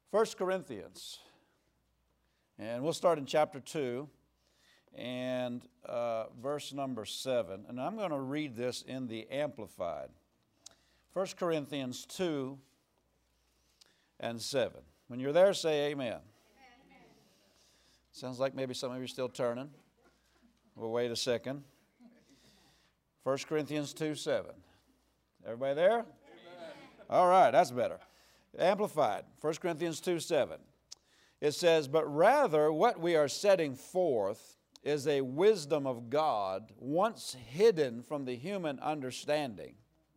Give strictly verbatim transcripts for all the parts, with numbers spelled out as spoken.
First Corinthians, and we'll start in chapter two and uh, verse number seven, and I'm going to read this in the Amplified. First Corinthians two and seven. When you're there, say amen. Amen. Sounds like maybe some of you are still turning. Well, wait a second. First Corinthians two seven. Everybody there? Amen. All right, that's better. Amplified, First Corinthians two seven. It says, "But rather what we are setting forth is a wisdom of God once hidden from the human understanding."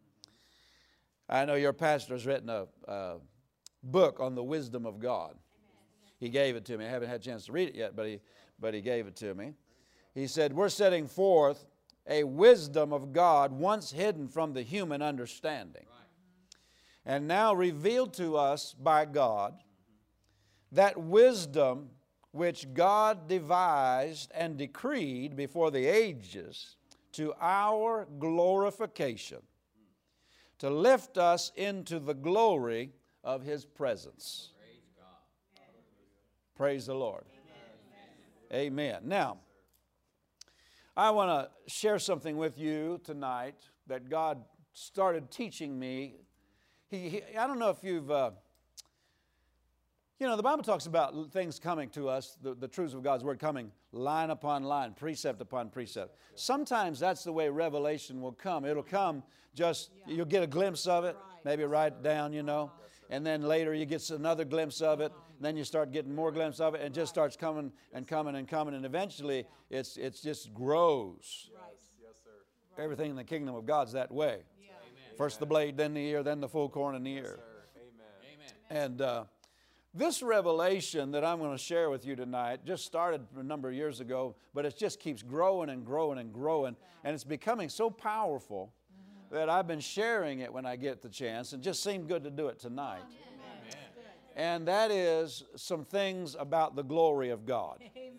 I know your pastor has written a, a book on the wisdom of God. He gave it to me. I haven't had a chance to read it yet, but he, but he gave it to me. He said, we're setting forth a wisdom of God once hidden from the human understanding, and now revealed to us by God, that wisdom which God devised and decreed before the ages to our glorification, to lift us into the glory of His presence. Praise God. Praise the Lord. Amen. Amen. Now, I want to share something with you tonight that God started teaching me. He, he, I don't know if you've, uh, you know, the Bible talks about things coming to us, the, the truths of God's Word coming line upon line, precept upon precept. Sometimes that's the way revelation will come. It'll come just, you'll get a glimpse of it, maybe write it down, you know, and then later you get another glimpse of it, and then you start getting more glimpses of it, and it just starts coming and coming and coming, and eventually it's it's just grows. Everything in the kingdom of God's that way. First the blade, then the ear, then the full corn in the ear. Amen. And uh, this revelation that I'm going to share with you tonight just started a number of years ago, but it just keeps growing and growing and growing, and it's becoming so powerful that I've been sharing it when I get the chance, and just seemed good to do it tonight. Amen. And that is some things about the glory of God. Amen.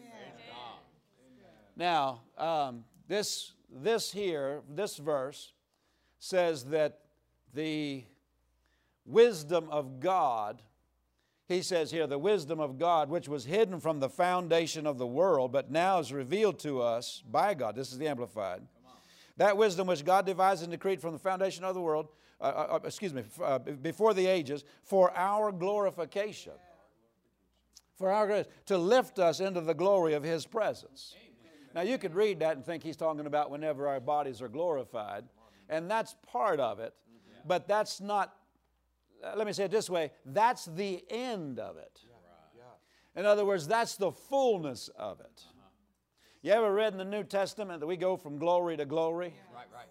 Now, um, this this here, this verse says that the wisdom of God, he says here, the wisdom of God, which was hidden from the foundation of the world, but now is revealed to us by God. This is the Amplified. That wisdom which God devised and decreed from the foundation of the world, uh, uh, excuse me, uh, before the ages, for our glorification. For our, to lift us into the glory of His presence. Now you could read that and think he's talking about whenever our bodies are glorified. And that's part of it, but that's not, let me say it this way, that's the end of it. In other words, that's the fullness of it. You ever read in the New Testament that we go from glory to glory? Right, right.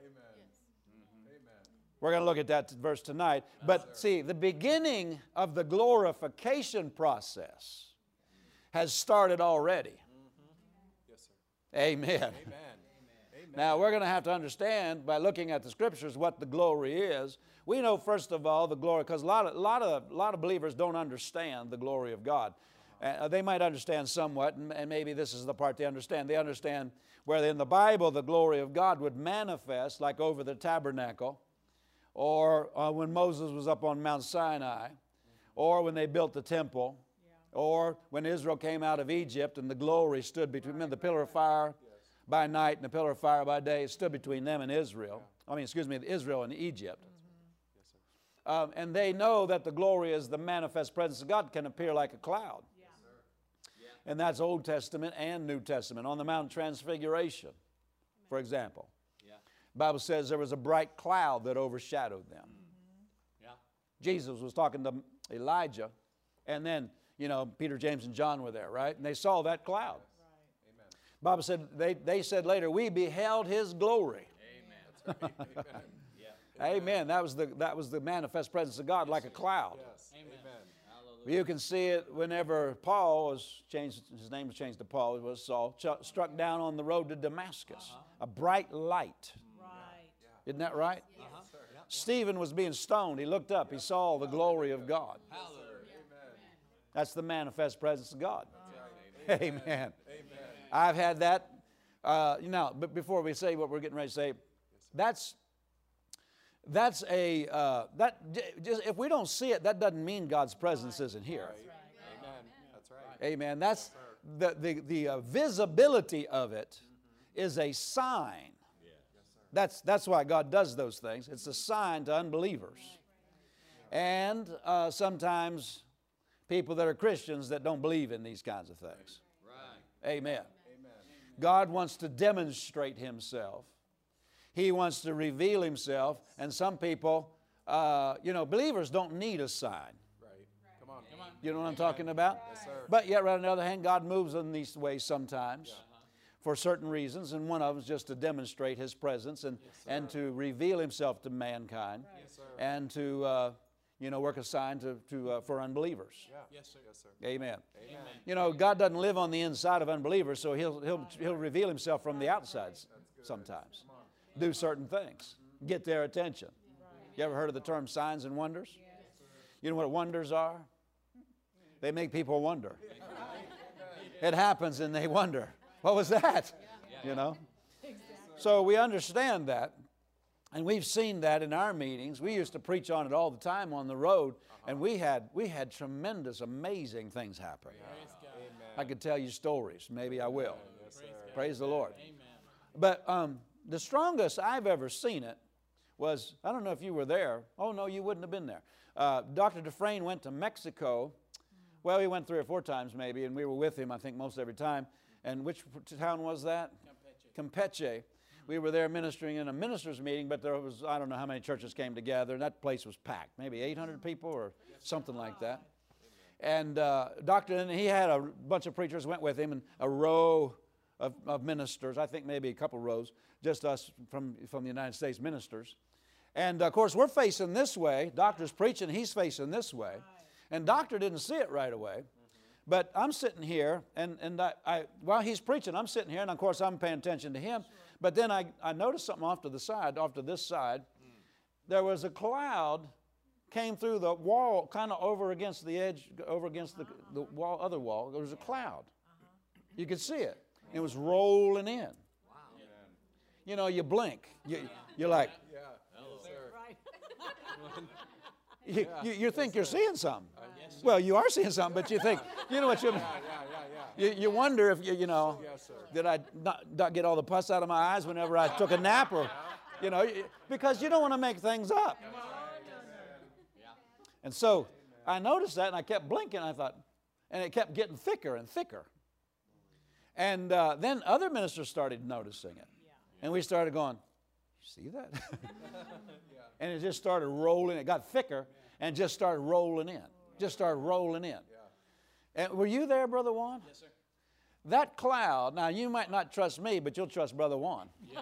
Amen. We're going to look at that verse tonight. But see, the beginning of the glorification process has started already. Yes, sir. Amen. Amen. Now, we're going to have to understand by looking at the Scriptures what the glory is. We know, first of all, the glory, because a lot of, a lot of, a lot of believers don't understand the glory of God. Uh, they might understand somewhat, and, and maybe this is the part they understand. They understand where in the Bible the glory of God would manifest, like over the tabernacle, or uh, when Moses was up on Mount Sinai, or when they built the temple, or when Israel came out of Egypt and the glory stood between them, the pillar of fire by night and the pillar of fire by day. It stood between them and Israel. I mean, excuse me, Israel and Egypt. Um, and they know that the glory is the manifest presence of God, can appear like a cloud. And that's Old Testament and New Testament. On the Mount Transfiguration, for example, the Bible says there was a bright cloud that overshadowed them. Jesus was talking to Elijah, and then, you know, Peter, James, and John were there, right? And they saw that cloud. The Bible said, they, they said later, we beheld His glory. Amen. Amen. Yeah. Amen. That was the that was the manifest presence of God, like a cloud. Yes. Amen. You can see it whenever Paul was changed. His name was changed to Paul. It was Saul. Ch- struck down on the road to Damascus, uh-huh. a bright light. Right. Isn't that right? Yes. Uh-huh. Stephen was being stoned. He looked up. He saw the glory of God. Hallelujah. That's the manifest presence of God. Right. Amen. Amen. I've had that. Uh, you know, but before we say what we're getting ready to say, that's that's a, uh, that, just, if we don't see it, that doesn't mean God's presence isn't here. Amen. That's right. Amen. That's the, the, the uh, visibility of it is a sign. That's, that's why God does those things. It's a sign to unbelievers. And uh, sometimes people that are Christians that don't believe in these kinds of things. Right. Amen. Amen. God wants to demonstrate Himself. He wants to reveal Himself. And some people, uh, you know, believers don't need a sign. Right. Come on. Come on. You know what I'm talking about? Yes, sir. But yet, on the other hand, God moves in these ways sometimes. Yeah. For certain reasons, and one of them is just to demonstrate His presence and, yes, and to reveal Himself to mankind, yes, and to uh, you know work a sign to, to uh, for unbelievers. Yeah. Yes, sir. Yes, sir. Amen. Amen. You know, God doesn't live on the inside of unbelievers, so He'll He'll He'll reveal Himself from the outside sometimes. Do certain things, get their attention. You ever heard of the term signs and wonders? You know what wonders are? They make people wonder. It happens, and they wonder. What was that? You know? So we understand that, and we've seen that in our meetings. We used to preach on it all the time on the road, and we had we had tremendous, amazing things happen. I could tell you stories. Maybe I will. Praise the Lord. But um, the strongest I've ever seen it was, I don't know if you were there. Oh, no, you wouldn't have been there. Uh, Doctor Dufresne went to Mexico. Well, he went three or four times maybe, and we were with him, I think, most every time. And which town was that? Campeche. Campeche. We were there ministering in a ministers' meeting, but there was, I don't know how many churches came together, and that place was packed, maybe eight hundred people or something like that. And uh, Doctor, and he had a bunch of preachers went with him, and a row of, of ministers, I think maybe a couple rows, just us from, from the United States ministers. And, of course, we're facing this way. Doctor's preaching, he's facing this way. And Doctor didn't see it right away. But I'm sitting here, and, and I, I, while he's preaching, I'm sitting here, and of course I'm paying attention to him. But then I, I noticed something off to the side, off to this side. Mm. There was a cloud came through the wall, kind of over against the edge, over against the, the wall, other wall. There was a cloud. You could see it. It was rolling in. Wow. You know, you blink. You, you're like, yeah. Hello, sir. you, you, you think you're seeing something. Well, you are seeing something, but you think, you know what you, Yeah, yeah, yeah, yeah. you, you wonder if, you, you know, Yes, sir. did I not, not get all the pus out of my eyes whenever I took a nap or, you know, because you don't want to make things up. And so I noticed that, and I kept blinking. I thought, and it kept getting thicker and thicker. And uh, then other ministers started noticing it. And we started going, you see that? And it just started rolling. It got thicker and just started rolling in. Just started rolling in. And were you there, Brother Juan? Yes, sir. That cloud, now you might not trust me, but you'll trust Brother Juan. Yeah.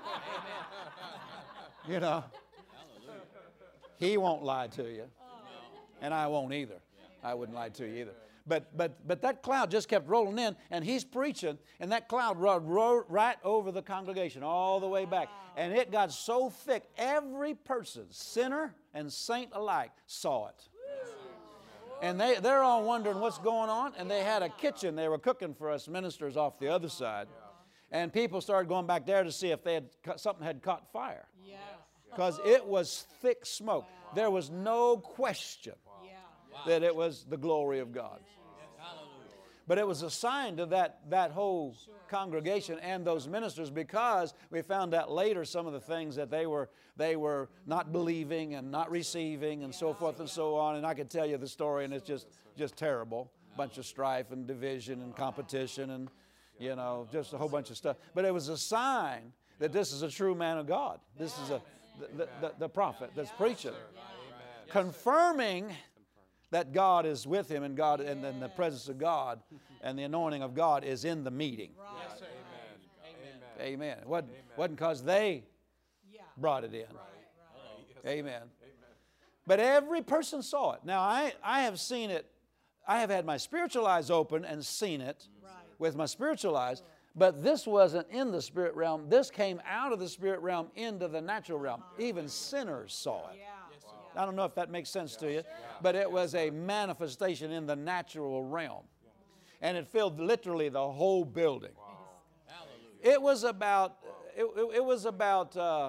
You know, Hallelujah. he won't lie to you. And I won't either. I wouldn't lie to you either. But but but that cloud just kept rolling in, and he's preaching, and that cloud rode right over the congregation all the way back. And it got so thick, every person, sinner and saint alike, saw it. And they, they're all wondering what's going on. And they had a kitchen. They were cooking for us ministers off the other side. And people started going back there to see if they had something had caught fire. Because it was thick smoke. There was no question that it was the glory of God. But it was a sign to that, that whole congregation and those ministers, because we found out later some of the things that they were they were not believing and not receiving and so forth and so on. And I could tell you the story, and it's just just terrible. Bunch of strife and division and competition and, you know, just a whole bunch of stuff. But it was a sign that this is a true man of God. This is a the, the, the prophet that's preaching, confirming that God is with him, and God and then the presence of God and the anointing of God is in the meeting. Yes, sir. Amen. Amen. Amen. It wasn't wasn't because they brought it in. Amen. But every person saw it. Now I I have seen it. I have had my spiritual eyes open and seen it with my spiritual eyes. But this wasn't in the spirit realm. This came out of the spirit realm into the natural realm. Even sinners saw it. I don't know if that makes sense to you, but it was a manifestation in the natural realm. And it filled literally the whole building. It was about, it, it, it was about, uh,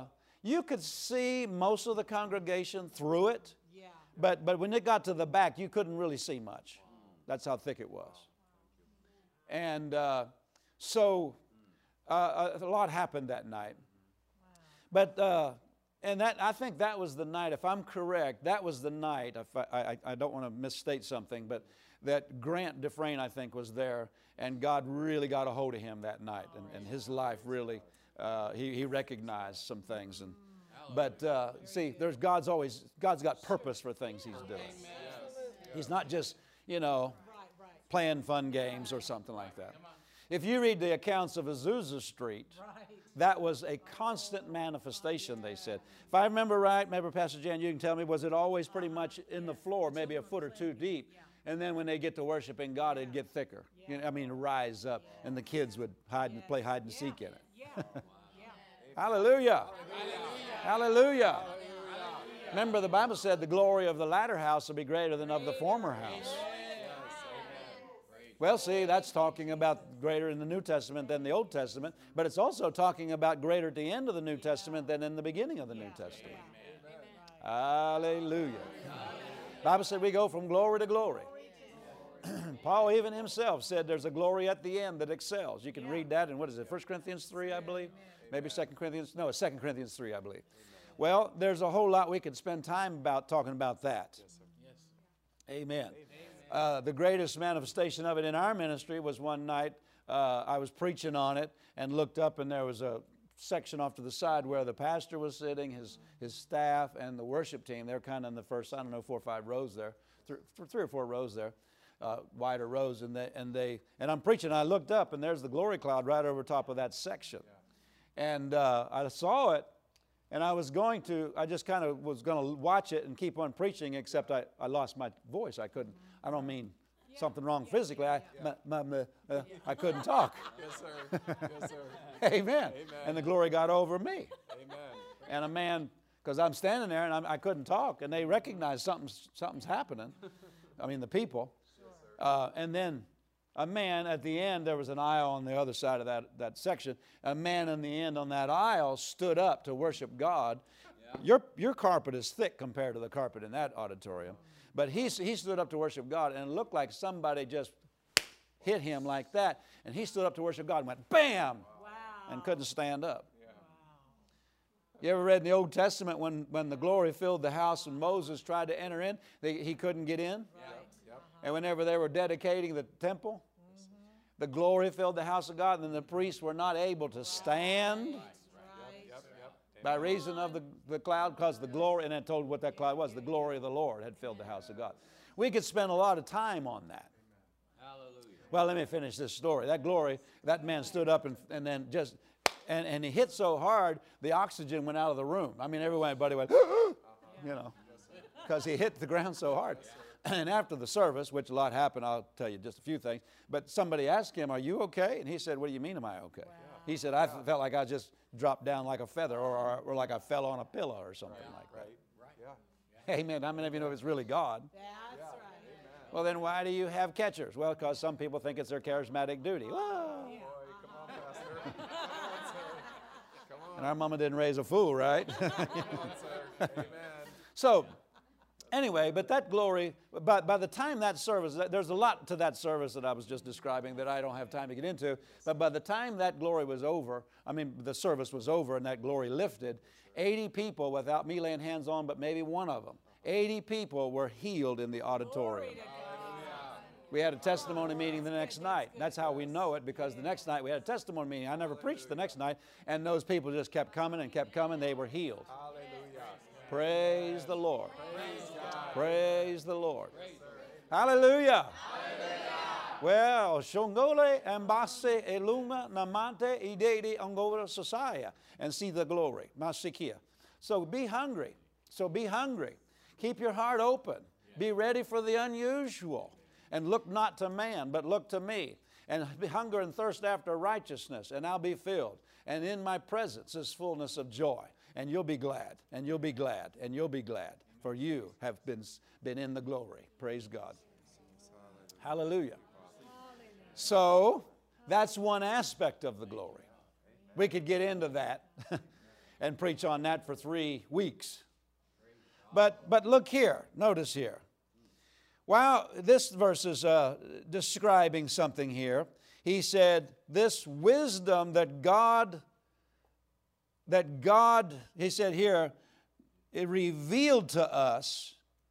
you could see most of the congregation through it, Yeah. but, but when it got to the back, you couldn't really see much. That's how thick it was. And uh, so uh, a lot happened that night. But, uh, and that I think that was the night, if I'm correct, that was the night, if I, I, I don't want to misstate something, but that Grant Dufresne, I think, was there, and God really got a hold of him that night, and, and his life really, uh, he, he recognized some things. And But uh, see, there's God's always, God's got purpose for things He's doing. He's not just, you know, playing fun games or something like that. If you read the accounts of Azusa Street, that was a constant manifestation, they said. If I remember right, maybe Pastor Jan, you can tell me, was it always pretty much in the floor, maybe a foot or two deep? And then when they get to worshiping God, it'd get thicker. You know, I mean, rise up, and the kids would hide and play hide and seek in it. Hallelujah. Hallelujah. Remember, the Bible said the glory of the latter house will be greater than of the former house. Well, see, that's talking about greater in the New Testament than the Old Testament, but it's also talking about greater at the end of the New Testament than in the beginning of the New Testament. Hallelujah. The Bible said we go from glory to glory. Paul even himself said there's a glory at the end that excels. You can read that in, what is it, First Corinthians three, I believe? Maybe Second Corinthians, no, it's Second Corinthians three, I believe. Well, there's a whole lot we could spend time about talking about that. Amen. Uh, the greatest manifestation of it in our ministry was one night uh, I was preaching on it and looked up, and there was a section off to the side where the pastor was sitting, his, his staff, and the worship team. They're kind of in the first, I don't know, four or five rows there, th- three or four rows there, uh, wider rows. And they, and they and I'm preaching, and I looked up, and there's the glory cloud right over top of that section. Yeah. And uh, I saw it, and I was going to, I just kind of was going to watch it and keep on preaching, except I, I lost my voice. I couldn't, I don't mean something wrong physically. I, my, my, my, uh, I couldn't talk. Yes, sir. Yes, sir. Amen. Amen. And the glory got over me. Amen. And a man, because I'm standing there and I'm, I couldn't talk, and they recognized something's, something's happening. I mean, the people. Uh, and then a man at the end, there was an aisle on the other side of that, that section. A man in the end on that aisle stood up to worship God. Yeah. Your, your carpet is thick compared to the carpet in that auditorium. But he, he stood up to worship God, and it looked like somebody just hit him like that. And he stood up to worship God and went, bam, wow. And couldn't stand up. Yeah. Wow. You ever read in the Old Testament when, when the glory filled the house and Moses tried to enter in, they, he couldn't get in? Right. Yep. And whenever they were dedicating the temple, mm-hmm. the glory filled the house of God, and then the priests were not able to stand. Right. By reason of the, the cloud, because the glory, and I told what that cloud was, the glory of the Lord had filled the house of God. We could spend a lot of time on that. Hallelujah. Well, let me finish this story. That glory, that man stood up and, and then just, and, and he hit so hard, the oxygen went out of the room. I mean, everybody went, you know, because he hit the ground so hard. And after the service, which a lot happened, I'll tell you just a few things, but somebody asked him, are you okay? And he said, what do you mean, am I okay? Wow. He said, I felt like I just dropped down like a feather, or, or, or like I fell on a pillow or something right. like that. Right. Right. Yeah. Amen. How many of you know it's really God? That's yeah. right. Well, then why do you have catchers? Well, because some people think it's their charismatic duty. Whoa. Boy, come on, Pastor. Come on, sir. Come on. And our mama didn't raise a fool, right? Come on, sir. Amen. So, anyway, but that glory, by, by the time that service, there's a lot to that service that I was just describing that I don't have time to get into, but by the time that glory was over, I mean, the service was over and that glory lifted, eighty people, without me laying hands on, but maybe one of them, eighty people were healed in the auditorium. We had a testimony meeting the next night. That's how we know it, because the next night we had a testimony meeting. I never preached the next night, and those people just kept coming and kept coming. They were healed. Praise the Lord. Praise, Praise the Lord. Praise Hallelujah. Hallelujah. Well, shongole embase eluma namante idedi angora sosaya, and see the glory. Masikia. So be hungry. So be hungry. Keep your heart open. Be ready for the unusual. And look not to man, but look to me. And be hunger and thirst after righteousness, and I'll be filled. And in my presence is fullness of joy. And you'll be glad, and you'll be glad, and you'll be glad, for you have been, been in the glory. Praise God. Hallelujah. So, that's one aspect of the glory. We could get into that. and preach on that for three weeks. But, but look here, notice here. While this verse is uh, describing something here, he said, this wisdom that God, that God, he said here, it revealed to us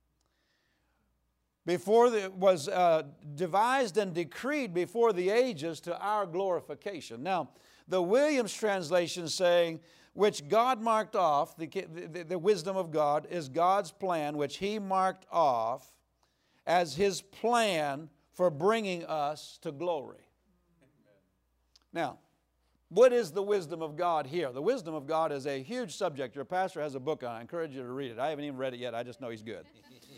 before it was uh, devised and decreed before the ages to our glorification. Now, the Williams translation saying, which God marked off, the, the, the wisdom of God is God's plan, which He marked off as His plan for bringing us to glory. Now, what is the wisdom of God here? The wisdom of God is a huge subject. Your pastor has a book on it. I encourage you to read it. I haven't even read it yet. I just know he's good.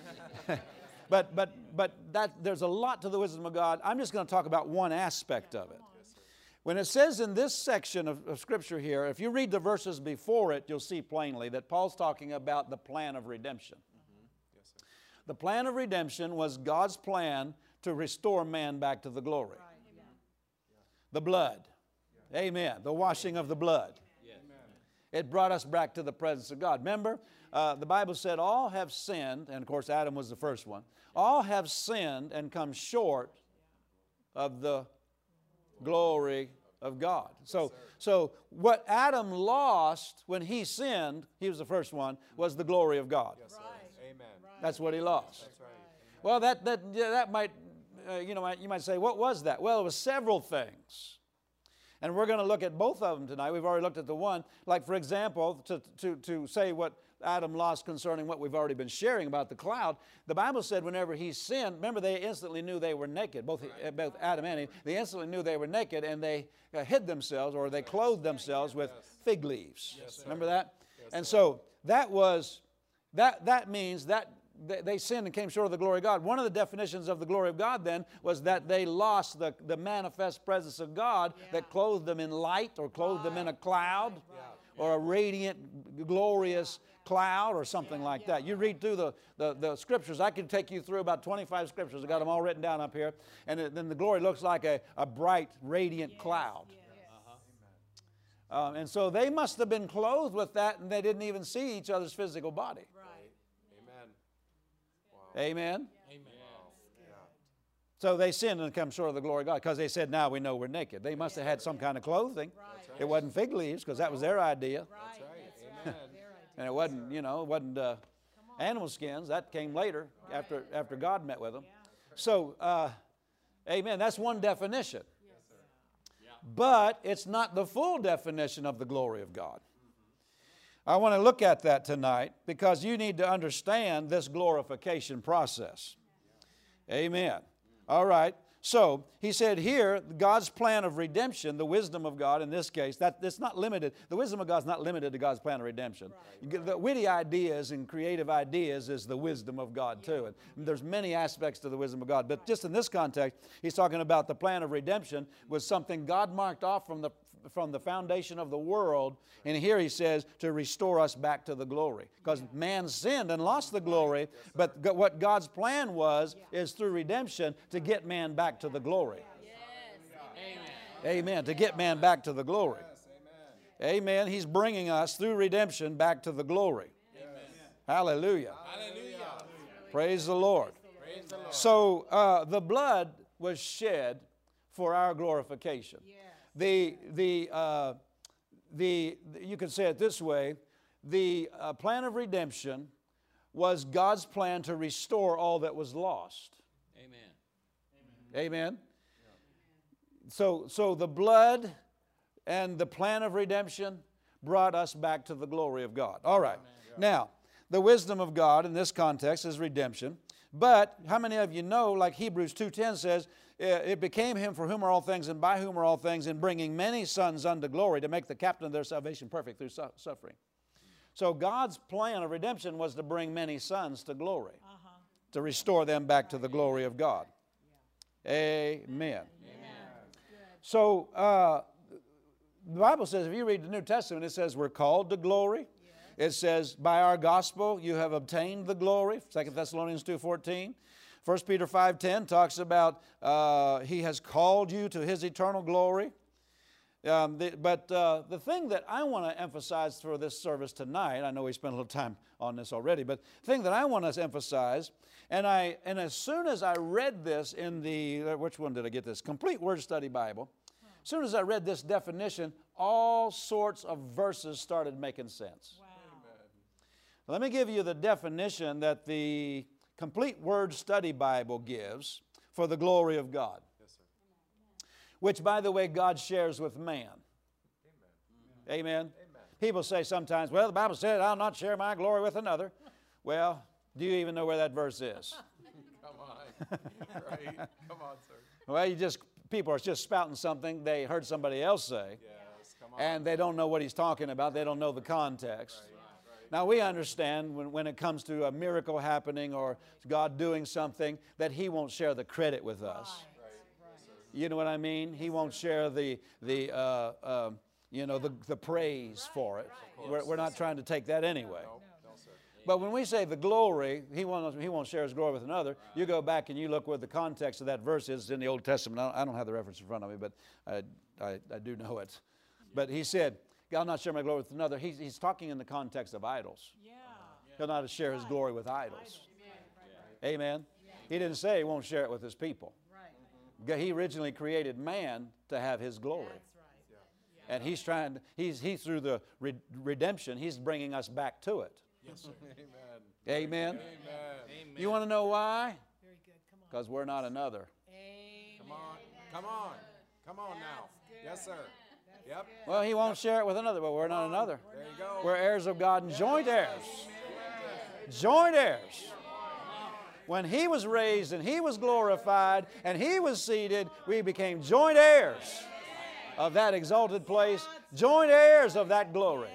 but but but that there's a lot to the wisdom of God. I'm just going to talk about one aspect of it. When it says in this section of, of Scripture here, if you read the verses before it, you'll see plainly that Paul's talking about the plan of redemption. Mm-hmm. Yes, sir. The plan of redemption was God's plan to restore man back to the glory. Right. Yeah. The blood. Yeah. Amen. The washing of the blood. Yeah. It brought us back to the presence of God. Remember, uh, the Bible said all have sinned, and of course Adam was the first one. All have sinned and come short of the glory of God. So, so what Adam lost when he sinned, he was the first one, was the glory of God. Yes, sir. Amen. That's what he lost. That's right. Well, that that yeah, that might uh, you know you might say, what was that? Well, it was several things, and we're going to look at both of them tonight. We've already looked at the one, like for example, to to to say what Adam lost concerning what we've already been sharing about the cloud. The Bible said whenever he sinned, remember they instantly knew they were naked, both, right. both Adam and Eve. They instantly knew they were naked and they uh, hid themselves or they clothed themselves with yes. fig leaves. Yes, remember that? Yes, and so that was, that, that means that they, they sinned and came short of the glory of God. One of the definitions of the glory of God then was that they lost the, the manifest presence of God yeah. that clothed them in light or clothed right. them in a cloud right. or a radiant, glorious cloud or something like that. You read through the, the, the scriptures. I could take you through about twenty-five scriptures. I got them all written down up here. And it, then the glory looks like a, a bright, radiant yes, cloud. Yes. Uh-huh. Um, and so they must have been clothed with that and they didn't even see each other's physical body. Right. Amen. Wow. Amen. Amen. Wow. Yeah. So they sinned and come short of the glory of God because they said, now we know we're naked. They must have had some kind of clothing. Right. It wasn't fig leaves because that was their idea. That's right. Amen. And it wasn't, you know, it wasn't uh, animal skins. That came later right. after after God met with them. Yeah. So, uh, amen, that's one definition. Yes, sir. Yeah. But it's not the full definition of the glory of God. Mm-hmm. I want to look at that tonight because you need to understand this glorification process. Yeah. Amen. All right. So, he said here, God's plan of redemption, the wisdom of God in this case, that it's not limited. The wisdom of God is not limited to God's plan of redemption. Right. The witty ideas and creative ideas is the wisdom of God too. And there's many aspects to the wisdom of God. But just in this context, he's talking about the plan of redemption was something God marked off from the from the foundation of the world. And here he says to restore us back to the glory. Because man sinned and lost the glory. But what God's plan was is through redemption to get man back to the glory. Amen. Amen. To get man back to the glory. Amen. He's bringing us through redemption back to the glory. Amen. Hallelujah. Hallelujah. Praise the Lord. Praise the Lord. So uh, the blood was shed for our glorification. Yeah. The, the, uh, the, you could say it this way, the uh, plan of redemption was God's plan to restore all that was lost. Amen. Amen. Amen. Yeah. So, so the blood and the plan of redemption brought us back to the glory of God. All right. Yeah. Now, the wisdom of God in this context is redemption. But how many of you know, like Hebrews two ten says, it became him for whom are all things and by whom are all things, in bringing many sons unto glory to make the captain of their salvation perfect through su- suffering. So God's plan of redemption was to bring many sons to glory, uh-huh. to restore them back to the glory of God. Yeah. Amen. Amen. So uh, the Bible says, if you read the New Testament, it says we're called to glory. Yeah. It says, by our gospel you have obtained the glory, Second Thessalonians two fourteen. First Peter five ten talks about uh, he has called you to his eternal glory. Um, the, but uh, the thing that I want to emphasize for this service tonight, I know we spent a little time on this already, but the thing that I want to emphasize, and I and as soon as I read this in the, which one did I get this? Complete Word Study Bible. As soon as I read this definition, all sorts of verses started making sense. Wow. Let me give you the definition that the Complete Word Study Bible gives for the glory of God. Yes, sir. Which, by the way, God shares with man. Amen. Amen? Amen. People say sometimes, well, the Bible said, I'll not share my glory with another. Well, do you even know where that verse is? Come on. Right. Come on, sir. Well, you just, people are just spouting something they heard somebody else say, Yes. Come on. and they don't know what he's talking about. They don't know the context. Right. Right. Now, we understand when, when it comes to a miracle happening or God doing something that he won't share the credit with us. Right. Yes, sir. You know what I mean? He won't share the, the uh, uh, you know, the, the praise for it. We're, we're not trying to take that anyway. No, no, sir. But when we say the glory, he won't, he won't share his glory with another. You go back and you look where the context of that verse is in the Old Testament. I don't have the reference in front of me, but I, I, I do know it. But he said, I'll not share my glory with another. He's, he's talking in the context of idols. Yeah. He'll not share his glory with idols. Amen? He didn't say he won't share it with his people. Right. He originally created man to have his glory. That's right. And he's trying, to, he's, he through the re- redemption, he's bringing us back to it. Yes, sir. Amen. Amen? Amen. You want to know why? Very good. Come on. Because we're not another. Amen. Come on. Come on. Come on now. Yes, sir. Yep. Well, he won't share it with another, but we're not another. There you go. We're heirs of God and joint heirs. Joint heirs. When he was raised and he was glorified and he was seated, we became joint heirs of that exalted place, joint heirs of that glory.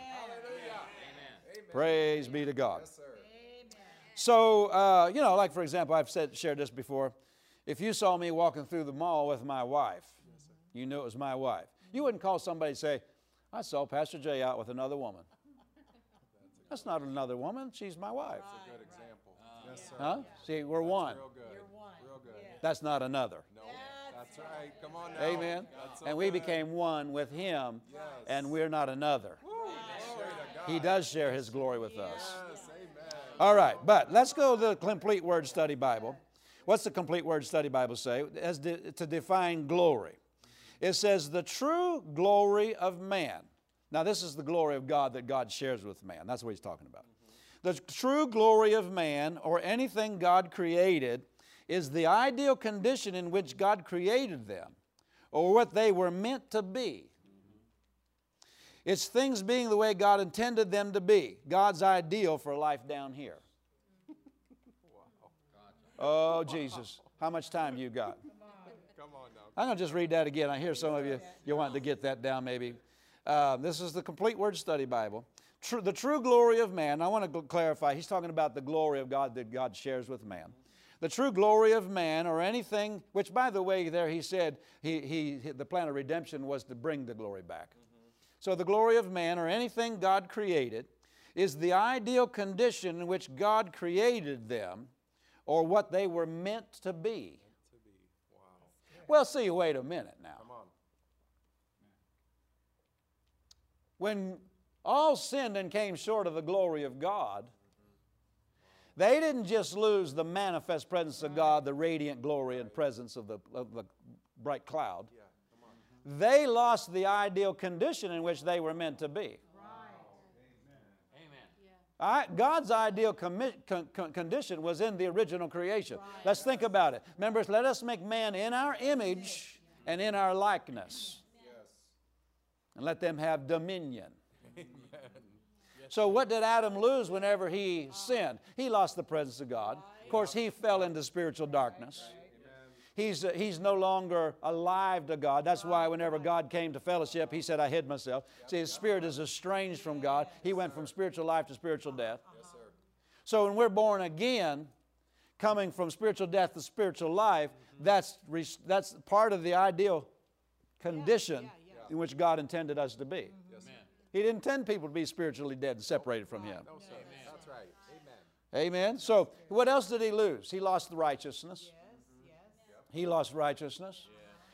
Praise be to God. Yes, sir. So, uh, you know, like for example, I've said, shared this before. If you saw me walking through the mall with my wife, you knew it was my wife. You wouldn't call somebody and say, I saw Pastor Jay out with another woman. That's not another woman. She's my wife. That's a good example. Yes, sir. Huh? See, we're one. Real good. You're one. Real good. Yeah. That's not another. No, that's right. Come on now. Amen. That's so And we good. became one with him, Yes. and we're not another. Glory to God. He does share his glory with us. Yes, amen. All right, but let's go to the Complete Word Study Bible. What's the Complete Word Study Bible say? As de- to define glory. It says, the true glory of man. Now, this is the glory of God that God shares with man. That's what he's talking about. The true glory of man, or anything God created, is the ideal condition in which God created them, or what they were meant to be. It's things being the way God intended them to be. God's ideal for life down here. Oh, Jesus. How much time you got? Come on now. I'm going to just read that again. I hear some of you, you want to get that down maybe. Uh, this is the Complete Word Study Bible. True, the true glory of man. I want to clarify. He's talking about the glory of God that God shares with man. The true glory of man, or anything, which by the way there he said he, he, the plan of redemption was to bring the glory back. Mm-hmm. So the glory of man, or anything God created, is the ideal condition in which God created them, or what they were meant to be. To be. Wow. Well, see, wait a minute now. Come on. When all sinned and came short of the glory of God, they didn't just lose the manifest presence of God, the radiant glory and presence of the, of the bright cloud. Yeah. Come on. They lost the ideal condition in which they were meant to be. All right? God's ideal commi- con- con- condition was in the original creation. Let's think about it. Remember, let us make man in our image and in our likeness. Yes. And let them have dominion. Amen. So what did Adam lose whenever he sinned? He lost the presence of God. Of course, he fell into spiritual darkness. He's, uh, he's no longer alive to God. That's why whenever God came to fellowship, he said, I hid myself. See, his spirit is estranged from God. He went from spiritual life to spiritual death. Yes, sir. So when we're born again, coming from spiritual death to spiritual life, that's, res- that's part of the ideal condition in which God intended us to be. Yes, sir. He didn't intend people to be spiritually dead and separated from Him. No, sir. That's right. Amen. Amen. So what else did he lose? He lost the righteousness. He lost righteousness.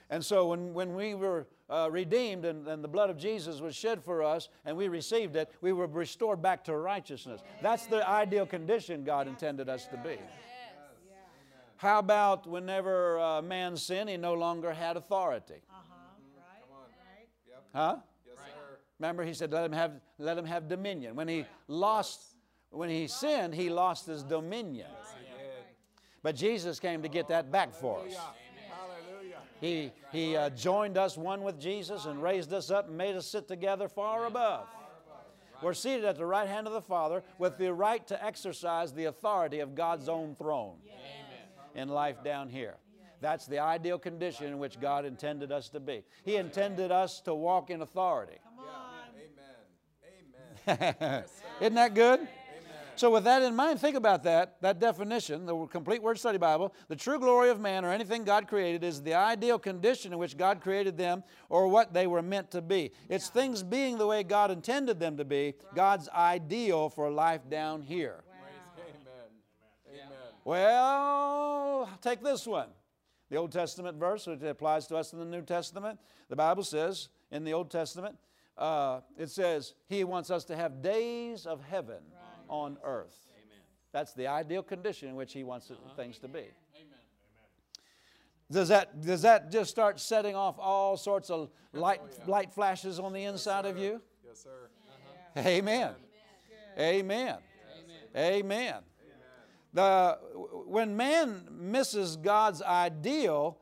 And so when, when we were uh, redeemed and, and the blood of Jesus was shed for us and we received it, we were restored back to righteousness. That's the ideal condition God intended us to be. How about whenever uh, man sinned, he no longer had authority? Uh-huh. Right. Come on. Right. Yep. Huh? Yes, sir. Remember, he said, let him have, let him have dominion. When he lost, when he sinned, he lost his dominion. He did. But Jesus came to get that back for us. Hallelujah. He, he uh, joined us one with Jesus and raised us up and made us sit together far above. We're seated at the right hand of the Father with the right to exercise the authority of God's own throne in life down here. That's the ideal condition in which God intended us to be. He intended us to walk in authority. Come on. Amen. Amen. Isn't that good? So with that in mind, think about that, that definition, the complete Word Study Bible. The true glory of man or anything God created is the ideal condition in which God created them or what they were meant to be. It's things being the way God intended them to be, God's ideal for life down here. Amen. Amen. Well, take this one. The Old Testament verse, which applies to us in the New Testament. The Bible says in the Old Testament, uh, it says, He wants us to have days of heaven on earth. Amen. That's the ideal condition in which He wants uh-huh. things to be. Amen. Does that, does that just start setting off all sorts of light, oh, yeah. light flashes on the inside yes, of you? Yes, sir. Uh-huh. Amen. Amen. Amen. Amen. The, when man misses God's ideal,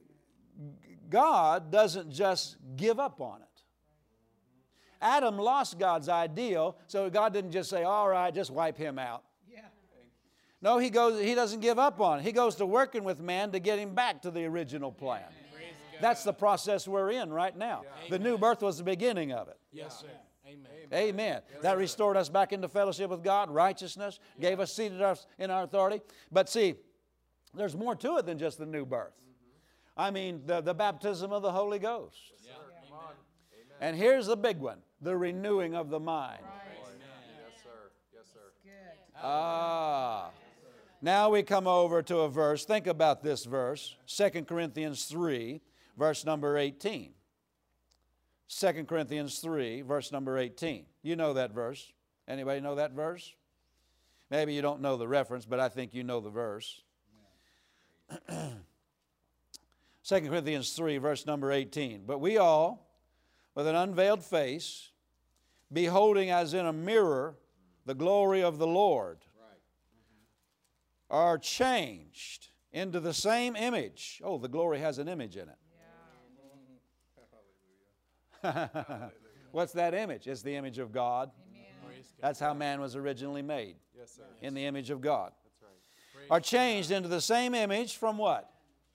God doesn't just give up on it. Adam lost God's ideal, so God didn't just say, all right, just wipe him out. Yeah. No, he goes. He doesn't give up on it. He goes to working with man to get him back to the original plan. That's the process we're in right now. Yeah. The new birth was the beginning of it. Yes, sir. Amen. Amen. That restored us back into fellowship with God, righteousness, gave us seated us in our authority. But see, there's more to it than just the new birth. I mean, the, the baptism of the Holy Ghost. Yes, sir. Come on. Amen. And here's the big one, the renewing of the mind. Yes, sir. Yes, sir. Good. Ah. Now we come over to a verse. Think about this verse, Second Corinthians three, verse number eighteen. Second Corinthians three, verse number eighteen. You know that verse. Anybody know that verse? Maybe you don't know the reference, but I think you know the verse. Second Corinthians three, verse number eighteen. But we all, with an unveiled face, beholding as in a mirror the glory of the Lord, are changed into the same image. Oh, the glory has an image in it. What's that image? It's the image of God. Amen. That's how man was originally made, Yes, sir. in the image of God. That's right. Are changed into the same image from what?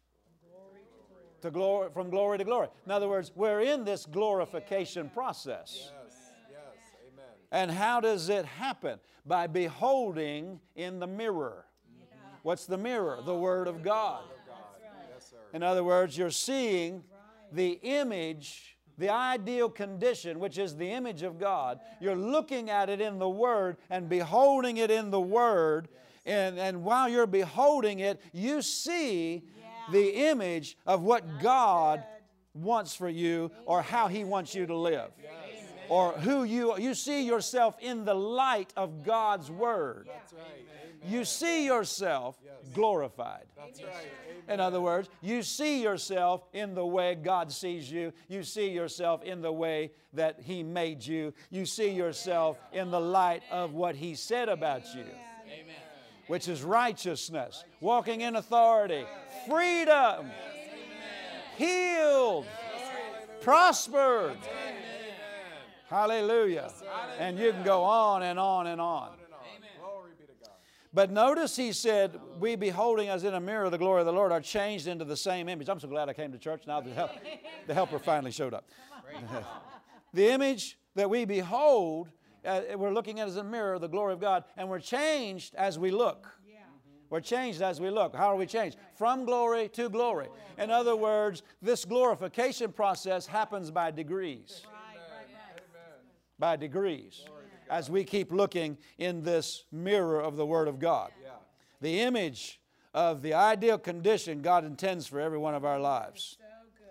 To glory, from glory to glory. In other words, we're in this glorification process. Yes. Yes. Amen. And how does it happen? By beholding in the mirror. What's the mirror? The Word of God. God. Yes, sir. In other words, you're seeing the image, the ideal condition, which is the image of God. You're looking at it in the Word and beholding it in the Word. And, and while you're beholding it, you see the image of what God wants for you or how He wants you to live. Or who you, you see yourself in the light of God's Word. That's right. You see yourself glorified. That's right. Amen. In other words, you see yourself in the way God sees you. You see yourself in the way that He made you. You see yourself in the light of what He said about you, which is righteousness, walking in authority, freedom, healed, prospered. Hallelujah. And you can go on and on and on. Glory be to God. But notice he said, we beholding as in a mirror the glory of the Lord are changed into the same image. I'm so glad I came to church. Now the, help, the helper finally showed up. The image that we behold, uh, we're looking at as a mirror the glory of God, and we're changed as we look. We're changed as we look. How are we changed? From glory to glory. In other words, this glorification process happens by degrees. By degrees. As we keep looking in this mirror of the Word of God. The image of the ideal condition God intends for every one of our lives.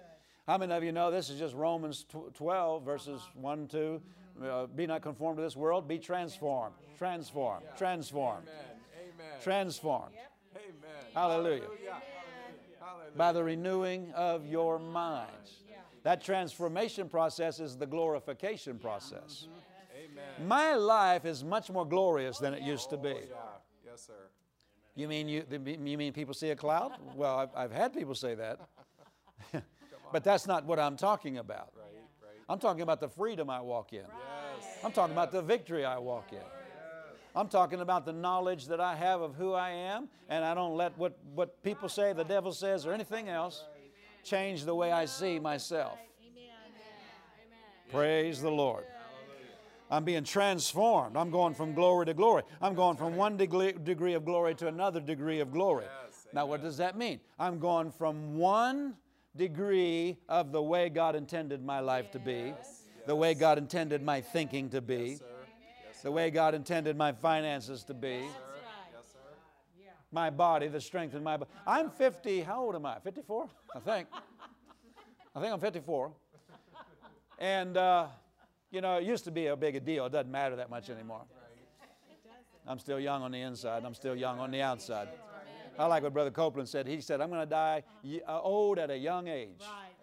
How many of you know this is just Romans twelve, verses one and two? Uh, be not conformed to this world, be transformed. Transformed. Transformed. Amen. Transformed. Amen. Hallelujah. Hallelujah. Hallelujah. By the renewing of your minds. That transformation process is the glorification process. Amen. My life is much more glorious than it used to be. Yeah. Yes, sir. You mean you, you mean people see a cloud? Well, I've, I've had people say that. But that's not what I'm talking about. Right, right. I'm talking about the freedom I walk in. Yes. I'm talking about the victory I walk in. I'm talking about the knowledge that I have of who I am, and I don't let what, what people say, the devil says, or anything else change the way I see myself. Praise the Lord. I'm being transformed. I'm going from glory to glory. I'm going from one degree, degree of glory to another degree of glory. Now, what does that mean? I'm going from one degree of the way God intended my life to be, the way God intended my thinking to be, the way God intended my finances to be, my body, the strength in my body. I'm fifty, how old am I? fifty-four? I think. I think I'm fifty-four. And, uh, you know, it used to be a big a deal. It doesn't matter that much anymore. I'm still young on the inside. I'm still young on the outside. I like what Brother Copeland said. He said, I'm going to die old at a young age.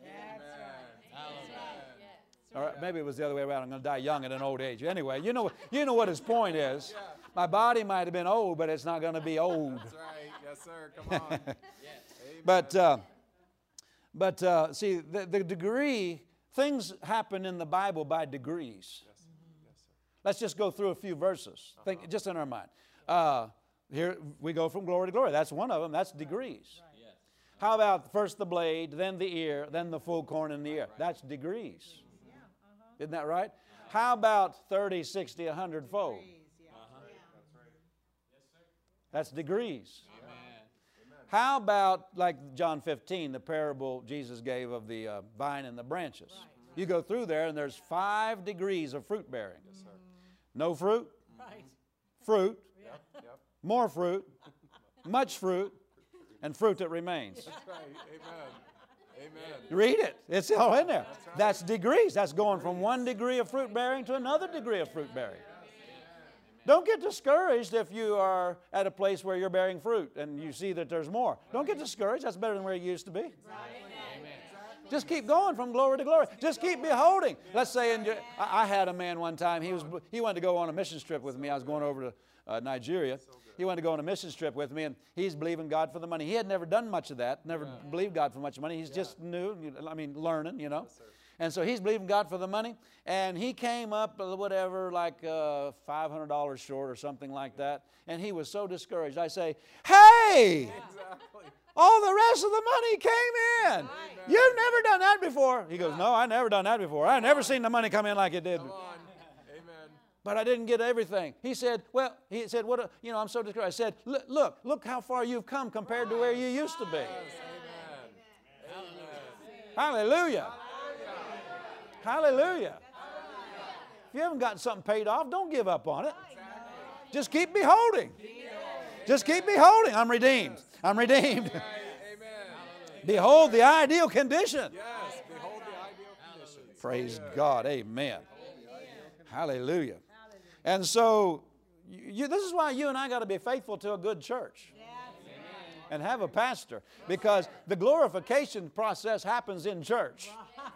Or maybe it was the other way around. I'm going to die young at an old age. Anyway, you know, you know what his point is. My body might have been old, but it's not going to be old. That's right. Yes, sir. Come on. But, uh, but uh, see, the, the degree, things happen in the Bible by degrees. Yes, sir. Yes, sir. Let's just go through a few verses. Think just in our mind. Uh, here we go from glory to glory. That's one of them. That's degrees. How about first the blade, then the ear, then the full corn in the ear? That's degrees. Isn't that right? How about thirty, sixty, a hundred fold? That's degrees. How about like John fifteen, the parable Jesus gave of the uh, vine and the branches? You go through there and there's five degrees of fruit bearing. No fruit, fruit, more fruit, much fruit, and fruit that remains. That's right. Amen. Amen. Read it. It's all in there. That's degrees. That's going from one degree of fruit bearing to another degree of fruit bearing. Don't get discouraged if you are at a place where you're bearing fruit and you see that there's more. Don't get discouraged. That's better than where you used to be. Just keep going from glory to glory. Just keep beholding. Let's say in, I had a man one time. He was he wanted to go on a mission trip with me. I was going over to uh, Nigeria. He wanted to go on a mission trip with me, and he's believing God for the money. He had never done much of that, never yeah. believed God for much money. He's yeah. just new, I mean, learning, you know. Yes, and so he's believing God for the money, and he came up, whatever, like uh, five hundred dollars short or something like that, and he was so discouraged. I say, hey, Exactly. all the rest of the money came in. Amen. You've never done that before. He goes, no, I never done that before. I never seen the money come in like it did. Come on. Amen. But I didn't get everything. He said, well, he said, what, a, you know, I'm so discouraged. I said, look, look, look how far you've come compared to where you used to be. Yes. Amen. Amen. Hallelujah. Hallelujah. If you haven't gotten something paid off, don't give up on it. Just keep beholding. Just keep beholding. I'm redeemed. I'm redeemed. Amen. Behold the ideal condition. Yes. Behold the ideal conditions. Praise God. Amen. Hallelujah. And so, you, this is why you and I got to be faithful to a good church. And have a pastor. Because the glorification process happens in church.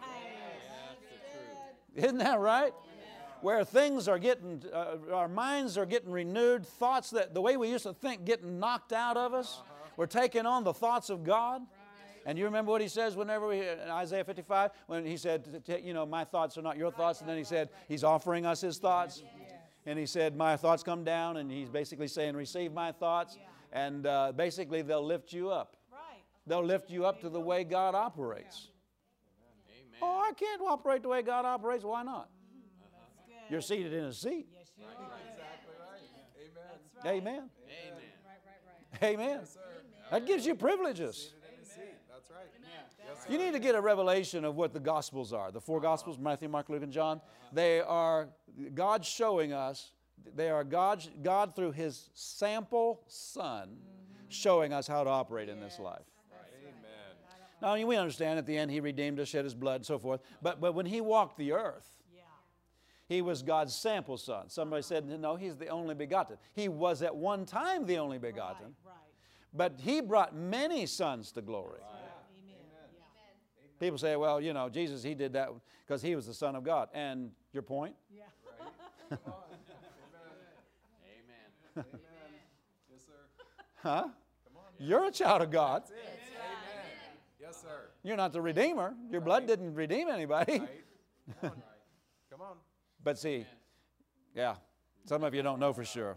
Isn't that right? Where things are getting, uh, our minds are getting renewed, thoughts that the way we used to think getting knocked out of us. We're taking on the thoughts of God. And you remember what he says whenever we, in Isaiah fifty-five, when he said, you know, my thoughts are not your thoughts. And then he said, he's offering us his thoughts. And he said, my thoughts come down. And he's basically saying, receive my thoughts. And uh, basically they'll lift you up. They'll lift you up to the way God operates. Oh, I can't operate the way God operates. Why not? You're seated in a seat. Exactly right. Amen. Amen. Amen. That gives you privileges. That's right. Yes, You need to get a revelation of what the Gospels are. The four Gospels, Matthew, Mark, Luke, and John. They are God showing us, they are God, God through His sample Son showing us how to operate in this life. Amen. Now, we understand at the end He redeemed us, shed His blood, and so forth. But, but when He walked the earth, Yeah. He was God's sample son. Somebody said, no, He's the only begotten. He was at one time the only begotten. Right. Right. But He brought many sons to glory. Amen. Yeah. People say, well, you know, Jesus, He did that because He was the Son of God. And your point? Yeah. Come on. Amen. Amen. Amen. Yes, sir. Huh? Come on. You're a child of God. That's it. Amen. Yes, sir. You're not the Redeemer. Your blood didn't redeem anybody. Right. Come on. Come on. But see, yeah, some of you don't know for sure.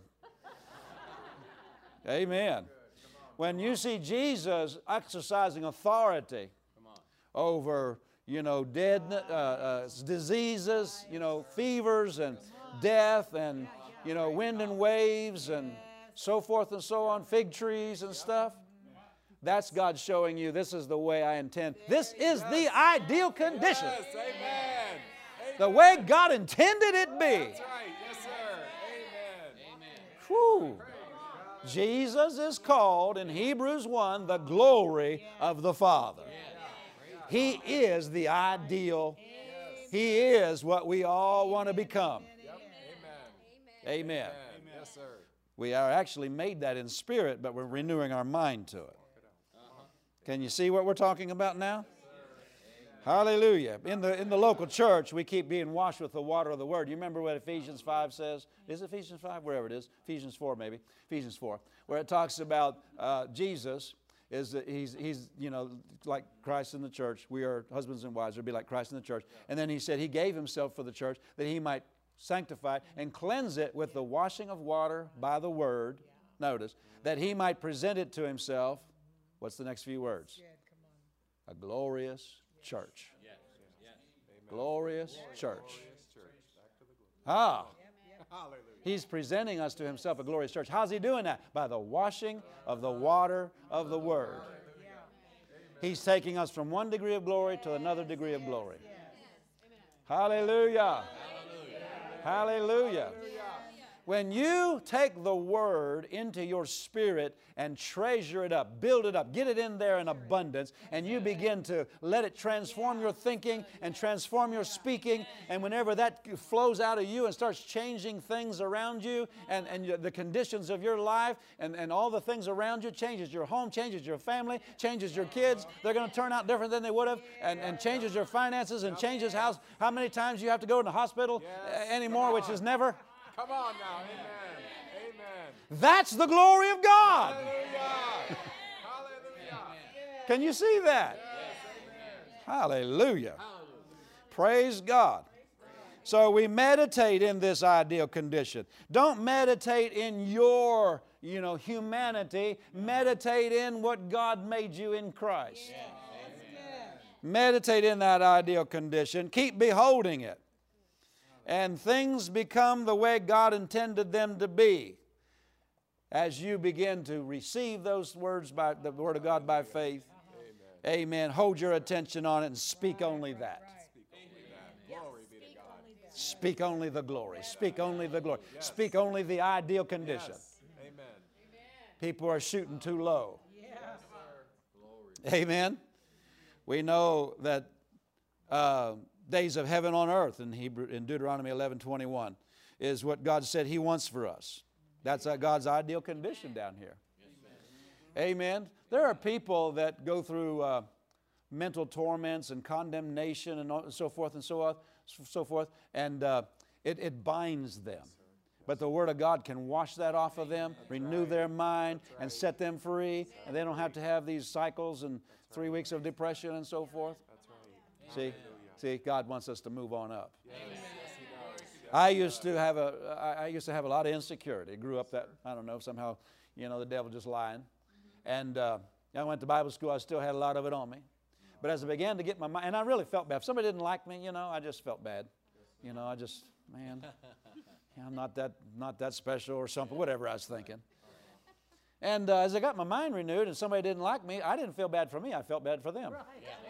Amen. When you see Jesus exercising authority over, you know, dead uh, uh, diseases, you know, fevers and death and, you know, wind and waves and so forth and so on, fig trees and stuff, that's God showing you this is the way I intend. This is the ideal condition. Yes. Amen. The way God intended it be. That's right. Yes, sir. Amen. Whew. Jesus is called in Hebrews one the glory of the Father. He is the ideal. He is what we all want to become. Yep. Amen. Amen. Amen. Yes, sir. We are actually made that in spirit, but we're renewing our mind to it. Can you see what we're talking about now? Hallelujah. In the, in the local church, we keep being washed with the water of the Word. You remember what Ephesians five says? Is it Ephesians five? Wherever it is. Ephesians four maybe. Ephesians four. Where it talks about uh, Jesus is that he's, he's, you know, like Christ in the church. We are husbands and wives. We'll be like Christ in the church. And then he said he gave himself for the church that he might sanctify and cleanse it with the washing of water by the Word. Notice. That he might present it to himself. What's the next few words? A glorious church. Glorious church. Ah. Hallelujah. He's presenting us to himself a glorious church. How's he doing that? By the washing of the water of the Word. He's taking us from one degree of glory to another degree of glory. Hallelujah. Hallelujah. When you take the Word into your spirit and treasure it up, build it up, get it in there in abundance, and you begin to let it transform your thinking and transform your speaking, and whenever that flows out of you and starts changing things around you and, and the conditions of your life and, and all the things around you, changes your home, changes your family, changes your kids, they're going to turn out different than they would have, and, and changes your finances and changes how, how many times you have to go to the hospital Yes. anymore, which is never. Come on now. Amen. Amen. That's the glory of God. Hallelujah. Hallelujah. Can you see that? Hallelujah. Praise God. So we meditate in this ideal condition. Don't meditate in your, you know, humanity. Meditate in what God made you in Christ. Meditate in that ideal condition. Keep beholding it. And things become the way God intended them to be. As you begin to receive those words by the Word of God by faith, amen. Amen. Hold your attention on it and speak only that. Glory be to God. Speak only the glory. Speak only the glory. Speak only the ideal condition. Yes. Amen. People are shooting too low. Amen. We know that uh, days of heaven on earth in Hebrew in Deuteronomy eleven twenty-one is what God said He wants for us. That's uh, God's ideal condition down here. Amen. There are people that go through uh, mental torments and condemnation and so forth and so on, so forth, and uh, it, it binds them. But the Word of God can wash that off of them, renew their mind, and set them free, and they don't have to have these cycles and three weeks of depression and so forth. See, see, God wants us to move on up. I used to have a, I used to have a lot of insecurity. I grew up that, I don't know, somehow, you know, the devil just lying. And uh, I went to Bible school. I still had a lot of it on me. But as I began to get my mind, and I really felt bad. If somebody didn't like me, you know, I just felt bad. You know, I just, man, yeah, I'm not that, not that special or something, whatever I was thinking. And uh, as I got my mind renewed and somebody didn't like me, I didn't feel bad for me. I felt bad for them.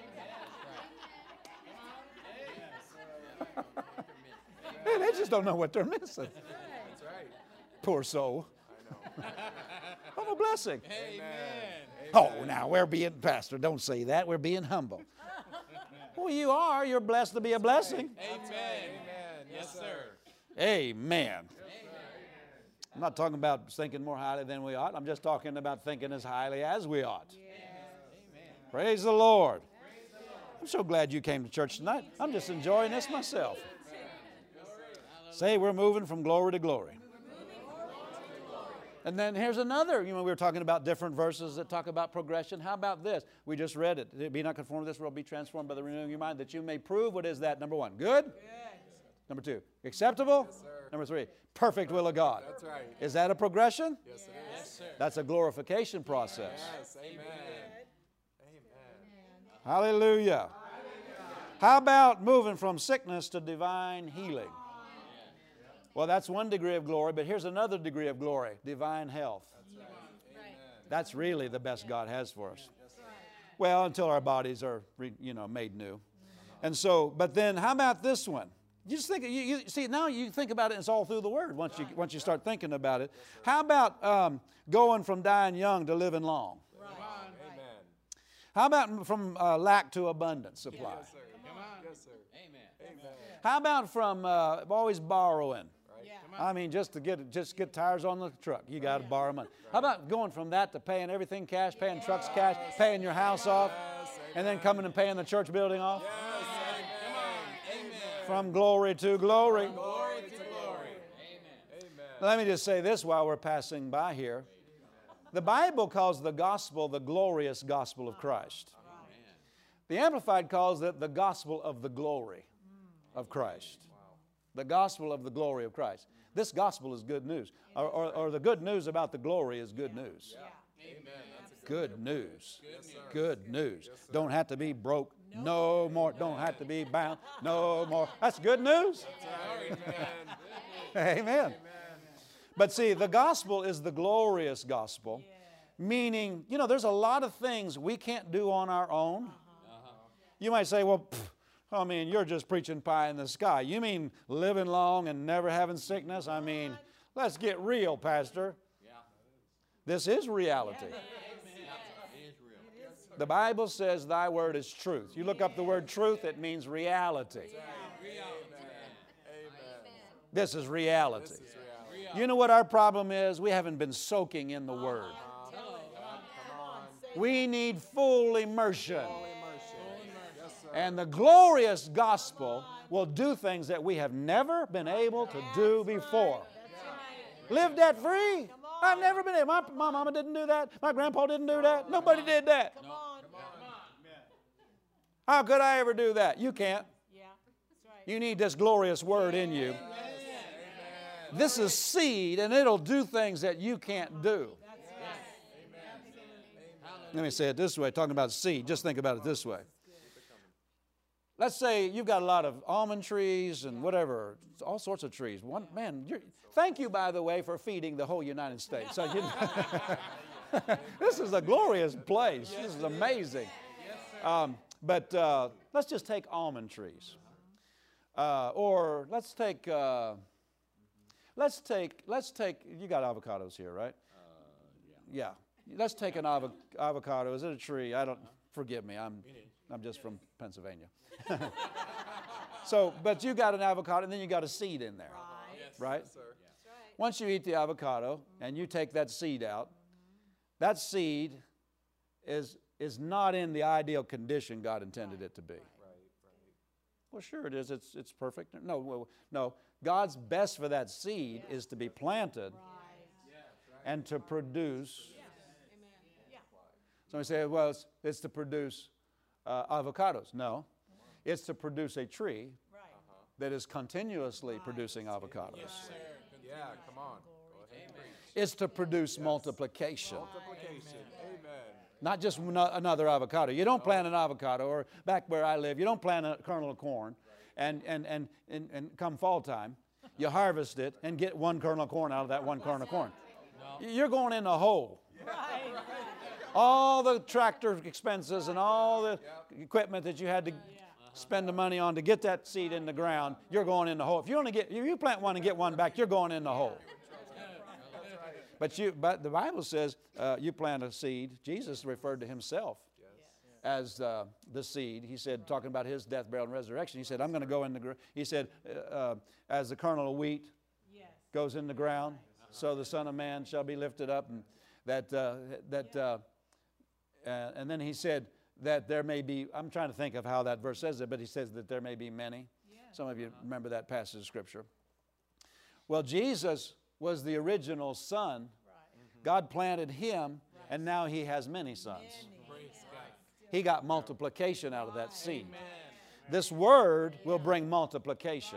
They just don't know what they're missing. That's right. Poor soul. I know. Come a blessing. Amen. Oh, now we're being, Pastor, don't say that. We're being humble. Well, you are. You're blessed to be a blessing. Amen. Amen. Yes, sir. Amen. I'm not talking about thinking more highly than we ought. I'm just talking about thinking as highly as we ought. Praise the Lord. I'm so glad you came to church tonight. I'm just enjoying this myself. Say we're moving from glory to glory. And then here's another, you know, we were talking about different verses that talk about progression. How about this? We just read it. Be not conformed to this world, be transformed by the renewing of your mind, that you may prove what is that. Number one, good? Good. Number two, acceptable? Yes, sir. Number three, perfect will of God. That's right. Is that a progression? Yes, it is. Yes, sir. That's a glorification process. Yes, amen. Amen. Hallelujah. How about moving from sickness to divine healing? Well, that's one degree of glory, but here's another degree of glory, divine health. That's really the best God has for us. Well, until our bodies are, you know, made new. And so, but then how about this one? You just think, you, you see, now you think about it, it's all through the Word once you, once you start thinking about it. How about um, going from dying young to living long? Amen. How about from uh, lack to abundant supply? Yes, sir. Yes, sir. Amen. Amen. How about from uh, always borrowing? Yeah. I mean, just to get just get tires on the truck, you got to borrow money. How about going from that to paying everything cash, paying trucks cash, paying your house off, and then coming and paying the church building off? Yes, amen. Amen. From glory to glory. Glory to glory. Amen. Amen. Let me just say this while we're passing by here. The Bible calls the gospel the glorious gospel of Christ. The Amplified calls it the gospel of the glory of Christ. The gospel of the glory of Christ. This gospel is good news. Or, or, or the good news about the glory is good news. Good news. Good news. Don't have to be broke no more. Don't have to be bound no more. That's good news. Amen. But see, the gospel is the glorious gospel, meaning, you know, there's a lot of things we can't do on our own. You might say, well, pff, I mean, you're just preaching pie in the sky. You mean living long and never having sickness? I mean, let's get real, Pastor. This is reality. The Bible says thy word is truth. You look up the word truth, it means reality. This is reality. You know what our problem is? We haven't been soaking in the Word. We need full immersion. And the glorious gospel will do things that we have never been able to do before. Live debt free. I've never been able. My, my mama didn't do that. My grandpa didn't do that. Nobody did that. How could I ever do that? You can't. You need this glorious word in you. This is seed, and it'll do things that you can't do. Let me say it this way, talking about seed. Just think about it this way. Let's say you've got a lot of almond trees and whatever, all sorts of trees. One man, you're, thank you, by the way, for feeding the whole United States. So you, this is a glorious place. This is amazing. Um, but uh, let's just take almond trees, uh, or let's take. Uh, Let's take, let's take, you got avocados here, right? Uh, yeah. yeah. Let's take an avo- avocado. Is it a tree? I don't, forgive me, I'm, I'm just from Pennsylvania. So, but you got an avocado and then you got a seed in there, right? right? Yes, sir. Once you eat the avocado and you take that seed out, that seed is, is not in the ideal condition God intended it to be. Right, right. Well, sure it is. It's, it's perfect. No, well, no. God's best for that seed is to be planted and to produce. Somebody say, well, it's, it's to produce uh, avocados. No, it's to produce a tree that is continuously producing avocados. Yeah, come on. Go ahead. It's to produce multiplication. Multiplication. Amen. Not just no- another avocado. You don't plant an avocado, or back where I live, you don't plant a kernel of corn. And, and, and, and, and come fall time, you harvest it and get one kernel of corn out of that one kernel of corn. You're going in the hole. All the tractor expenses and all the equipment that you had to spend the money on to get that seed in the ground, you're going in the hole. If you only get, if you plant one and get one back, you're going in the hole. But you, but the Bible says uh, you plant a seed. Jesus referred to himself as uh, the seed. He said, talking about his death, burial, and resurrection. He said, I'm going to go in the ground. He said, uh, uh, as the kernel of wheat goes in the ground, so the Son of Man shall be lifted up. And that uh, that uh, uh, and then he said that there may be. I'm trying to think of how that verse says it, but he says that there may be many. Some of you remember that passage of Scripture. Well, Jesus was the original son. God planted him, and now he has many sons. He got multiplication out of that seed. This word will bring multiplication,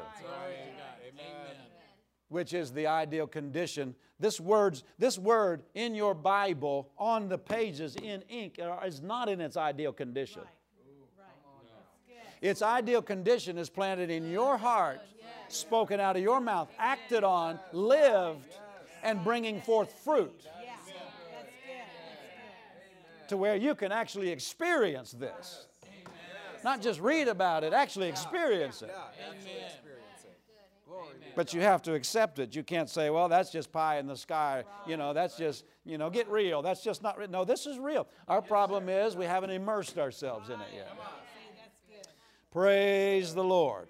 which is the ideal condition. This word, this word in your Bible, on the pages in ink, is not in its ideal condition. Its ideal condition is planted in your heart, spoken out of your mouth, acted on, lived, and bringing forth fruit. To where you can actually experience this. Not just read about it, actually experience it. But you have to accept it. You can't say, well, that's just pie in the sky. You know, that's just, you know, get real. That's just not real. No, this is real. Our problem is we haven't immersed ourselves in it yet. Praise the Lord.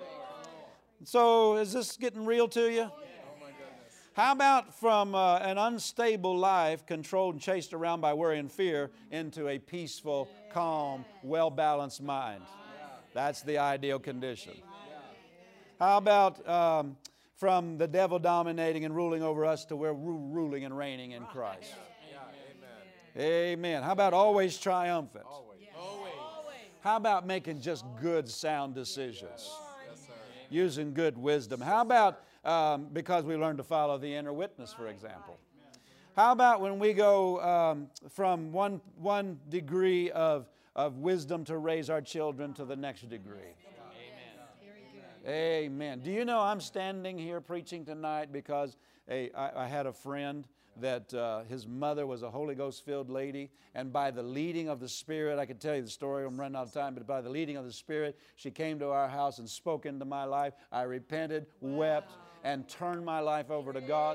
So is this getting real to you? How about from uh, an unstable life controlled and chased around by worry and fear into a peaceful, calm, well-balanced mind? That's the ideal condition. How about um, from the devil dominating and ruling over us to where we're ruling and reigning in Christ? Amen. How about always triumphant? How about making just good, sound decisions? Using good wisdom. How about um, because we learn to follow the inner witness, for example? How about when we go um, from one, one degree of, of wisdom to raise our children to the next degree? Amen. Amen. Do you know I'm standing here preaching tonight because a, I, I had a friend that uh, his mother was a Holy Ghost-filled lady, and by the leading of the Spirit, I could tell you the story, I'm running out of time, but by the leading of the Spirit, she came to our house and spoke into my life. I repented, wow. wept, and turned my life over to God.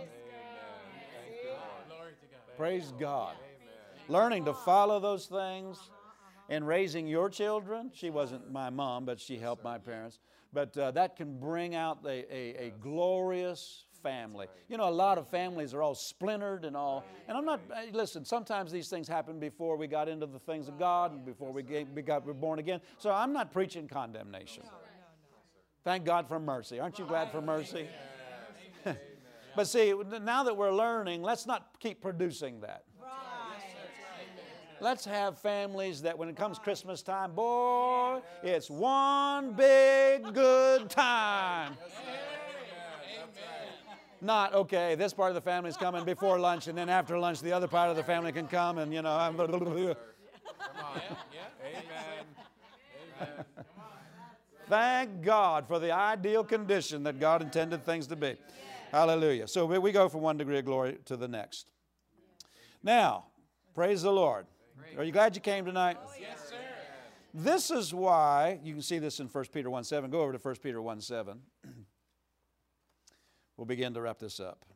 Praise God. Learning to follow those things and raising your children. She wasn't my mom, but she helped my parents. But uh, that can bring out a, a, a glorious family. You know, a lot of families are all splintered and all. And I'm not, listen, sometimes these things happen before we got into the things of God and before we, get, we got we're born again. So I'm not preaching condemnation. Thank God for mercy. Aren't you glad for mercy? But see, now that we're learning, let's not keep producing that. Let's have families that when it comes Christmas time, boy, it's one big good time. Not, okay, this part of the family is coming before lunch, and then after lunch, the other part of the family can come, and, you know, I'm... Come on. Amen. Amen. Thank God for the ideal condition that God intended things to be. Hallelujah. So we go from one degree of glory to the next. Now, praise the Lord. Are you glad you came tonight? Yes, sir. This is why, you can see this in First Peter one seven. Go over to First Peter one seven. We'll begin to wrap this up.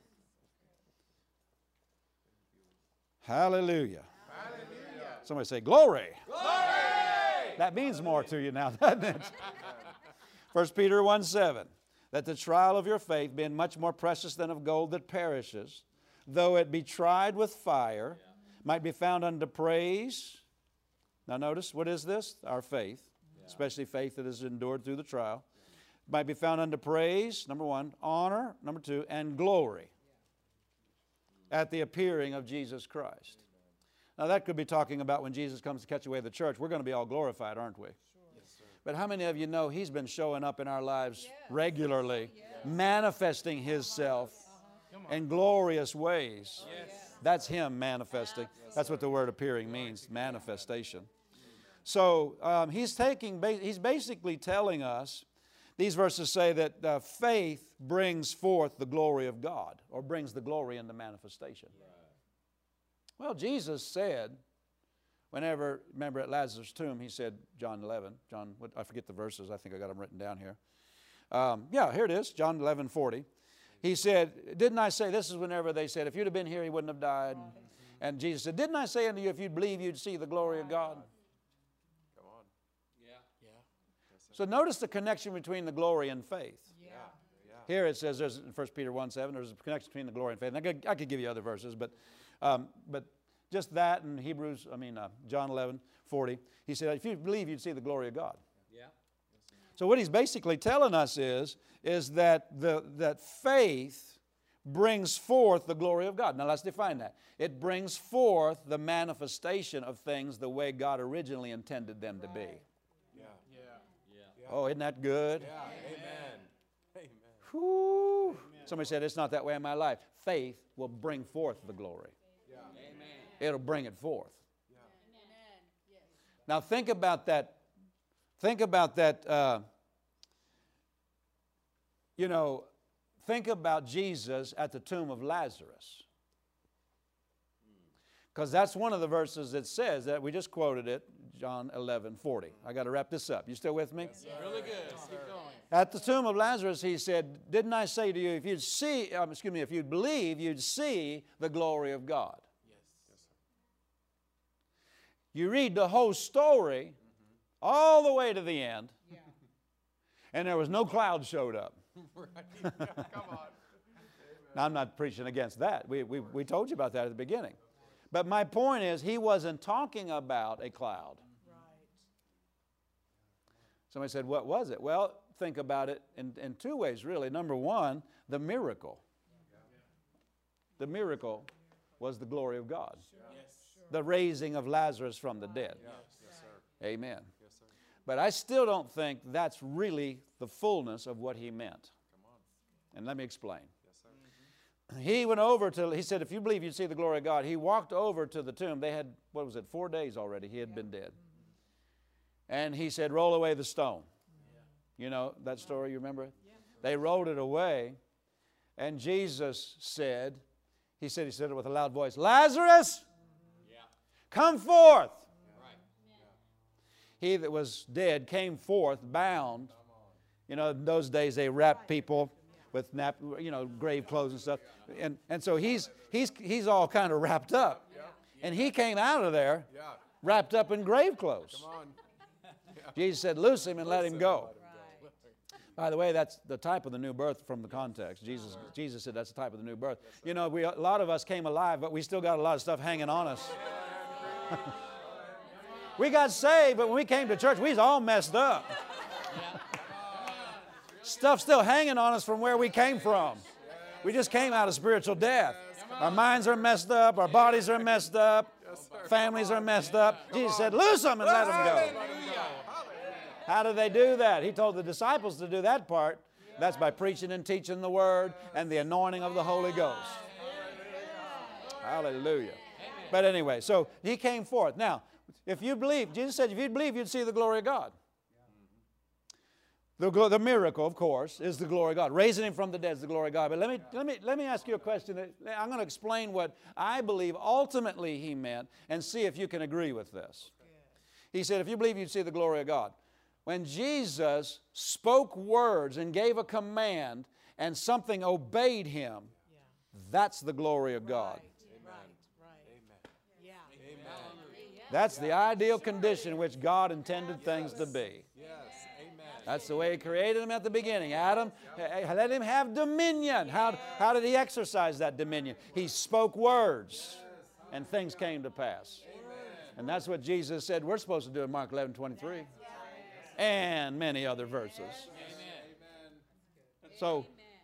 Hallelujah. Hallelujah. Somebody say, glory. Glory. That means more to you now, doesn't it? First Peter one seven. That the trial of your faith, being much more precious than of gold that perishes, though it be tried with fire, might be found unto praise. Now notice, what is this? Our faith, especially faith that is endured through the trial. Might be found unto praise, number one, honor, number two, and glory at the appearing of Jesus Christ. Now that could be talking about when Jesus comes to catch away the church. We're going to be all glorified, aren't we? Yes, but how many of you know He's been showing up in our lives regularly, manifesting Himself in glorious ways? That's Him manifesting. That's what the word appearing means, manifestation. So um, He's taking, He's basically telling us, these verses say that uh, faith brings forth the glory of God, or brings the glory into manifestation. Well, Jesus said, whenever, remember at Lazarus' tomb, He said, John eleven, John, I forget the verses, I think I got them written down here. Um, yeah, here it is, John eleven forty. He said, didn't I say, this is whenever they said, if you'd have been here, he wouldn't have died. And Jesus said, didn't I say unto you, if you'd believe, you'd see the glory of God? Come on. Yeah. Yeah. So notice the connection between the glory and faith. Yeah. Yeah. Here it says, there's in First Peter one seven, there's a connection between the glory and faith. And I could, I could give you other verses, but, um, but just that in Hebrews, I mean, uh, John eleven forty, he said, if you believe, you'd see the glory of God. Yeah. So what he's basically telling us is, is that, the, that faith brings forth the glory of God. Now let's define that. It brings forth the manifestation of things the way God originally intended them to be. Yeah. Yeah. Yeah. Oh, isn't that good? Yeah. Amen. Amen. Whew. Somebody said, it's not that way in my life. Faith will bring forth the glory. Yeah. Amen. It'll bring it forth. Yeah. Now think about that. Think about that. Uh, you know, think about Jesus at the tomb of Lazarus. Because that's one of the verses that says that we just quoted it, John eleven forty. I got to wrap this up. You still with me? Yes, Really good. Keep going. At the tomb of Lazarus, he said, didn't I say to you, if you'd see, um, excuse me, if you'd believe, you'd see the glory of God. Yes. Yes, sir. You read the whole story all the way to the end, Yeah. and there was no cloud showed up. Right. Yeah. Come on. Now, I'm not preaching against that. We, we, we told you about that at the beginning. But my point is, he wasn't talking about a cloud. Right. Somebody said, what was it? Well, think about it in, in two ways, really. Number one, the miracle. The miracle was the glory of God. Yes. The raising of Lazarus from the dead. Yes. Yes, sir. Amen. Yes, sir. But I still don't think that's really the fullness of what he meant. Come on. And let me explain. Yes, sir. He went over to, he said, if you believe you'd see the glory of God. He walked over to the tomb. They had, what was it, four days already he had been dead. And he said, roll away the stone. You know that story, you remember it? They rolled it away. And Jesus said, he said, he said it with a loud voice, Lazarus, Yeah. come forth. Right. He that was dead came forth bound. You know, in those days they wrapped people with nap, you know, grave clothes and stuff. And, and so he's, he's, he's all kind of wrapped up. And he came out of there Yeah. wrapped up in grave clothes. Come on. Jesus said, loose him and let him go. Right. By the way, that's the type of the new birth from the context. Jesus, Jesus said that's the type of the new birth. You know, we, a lot of us came alive, but we still got a lot of stuff hanging on us. We got saved, but when we came to church, we was all messed up. Stuff still hanging on us from where we came from. We just came out of spiritual death. Our minds are messed up. Our bodies are messed up. Families are messed up. Jesus said, loose them and let them go. How do they do that? He told the disciples to do that part. That's by preaching and teaching the Word and the anointing of the Holy Ghost. Hallelujah. But anyway, so he came forth. Now, if you believe, Jesus said, if you believe, you'd see the glory of God. The, the miracle, of course, is the glory of God. Raising him from the dead is the glory of God. But let me, let me, let me ask you a question. I'm going to explain what I believe ultimately he meant and see if you can agree with this. He said, if you believe, you'd see the glory of God. When Jesus spoke words and gave a command and something obeyed him, Yeah. that's the glory of God. Right. Right. Right. Yeah. That's the ideal condition in which God intended things to be. Yes. Amen. That's the way he created him at the beginning. Adam, let him have dominion. How, how did he exercise that dominion? He spoke words, and things came to pass. And that's what Jesus said we're supposed to do in Mark eleven twenty-three. And many other verses. So,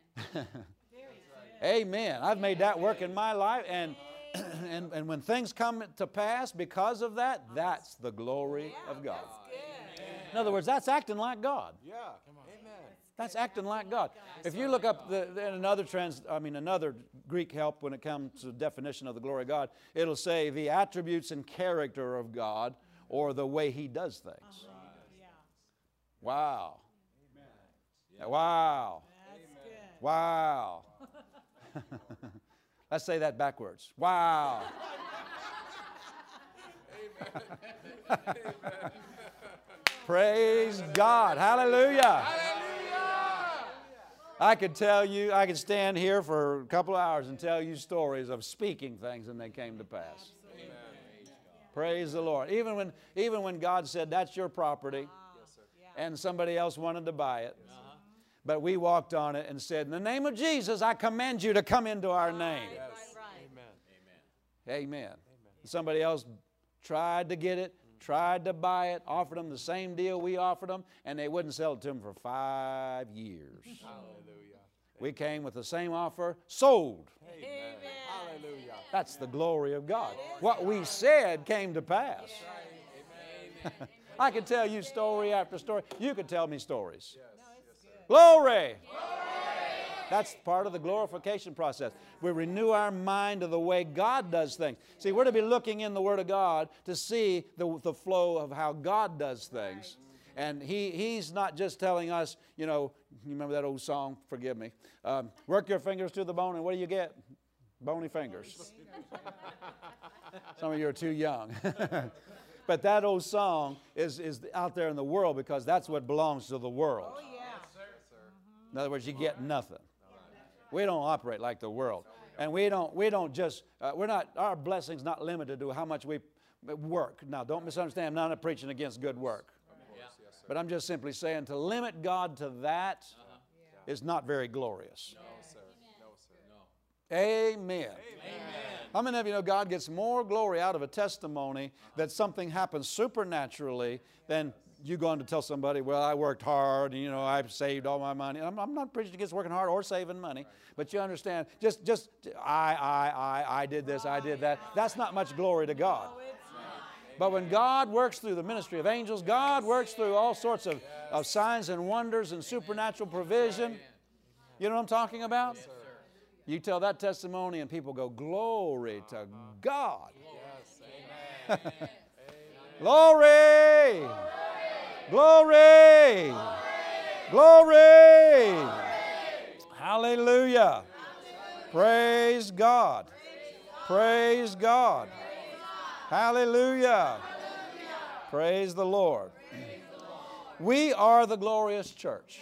amen. I've made that work in my life, and, and, and when things come to pass because of that, that's the glory of God. In other words, that's acting like God. Yeah. Amen. That's acting like God. If you look up the, the, another trans, I mean another Greek help when it comes to the definition of the glory of God, it'll say the attributes and character of God, or the way he does things. Yeah. Wow. Wow. That's good. Wow. Let's say that backwards. Wow. Praise God. Hallelujah. I could tell you, I could stand here for a couple of hours and tell you stories of speaking things and they came to pass. Amen. Praise the Lord. Even when, even when God said, that's your property, and somebody else wanted to buy it, but we walked on it and said, in the name of Jesus, I command you to come into our name. Yes. Amen. Amen. Somebody else tried to get it, tried to buy it, offered them the same deal we offered them, and they wouldn't sell it to them for five years. Hallelujah. We came with the same offer, sold. Amen. Hallelujah. That's the glory of God. What we said came to pass. I could tell you story after story. You could tell me stories. Glory! That's part of the glorification process. We renew our mind to the way God does things. See, we're to be looking in the Word of God to see the, the flow of how God does things. And he, He's not just telling us, you know, you remember that old song, forgive me, um, work your fingers to the bone and what do you get? Bony fingers. Some of you are too young. But that old song is, is out there in the world because that's what belongs to the world. Oh, yeah. In other words, you get nothing. We don't operate like the world. And we don't, we don't just, uh, we're not, our blessing's not limited to how much we work. Now, don't misunderstand, I'm not preaching against good work. But I'm just simply saying to limit God to that is not very glorious. No, sir. No, sir. Amen. How many of you know God gets more glory out of a testimony that something happens supernaturally than you going to tell somebody, well, I worked hard, and, you know, I've saved all my money. I'm, I'm not preaching against working hard or saving money, but you understand, just, just I, I, I, I did this, I did that. That's not much glory to God. But when God works through the ministry of angels, God works through all sorts of, of signs and wonders and supernatural provision. You know what I'm talking about? You tell that testimony and people go, glory to God. Yes. Amen. Glory! Glory! Glory! Hallelujah! Praise God! Praise God! Hallelujah! Praise the Lord! We are the glorious church.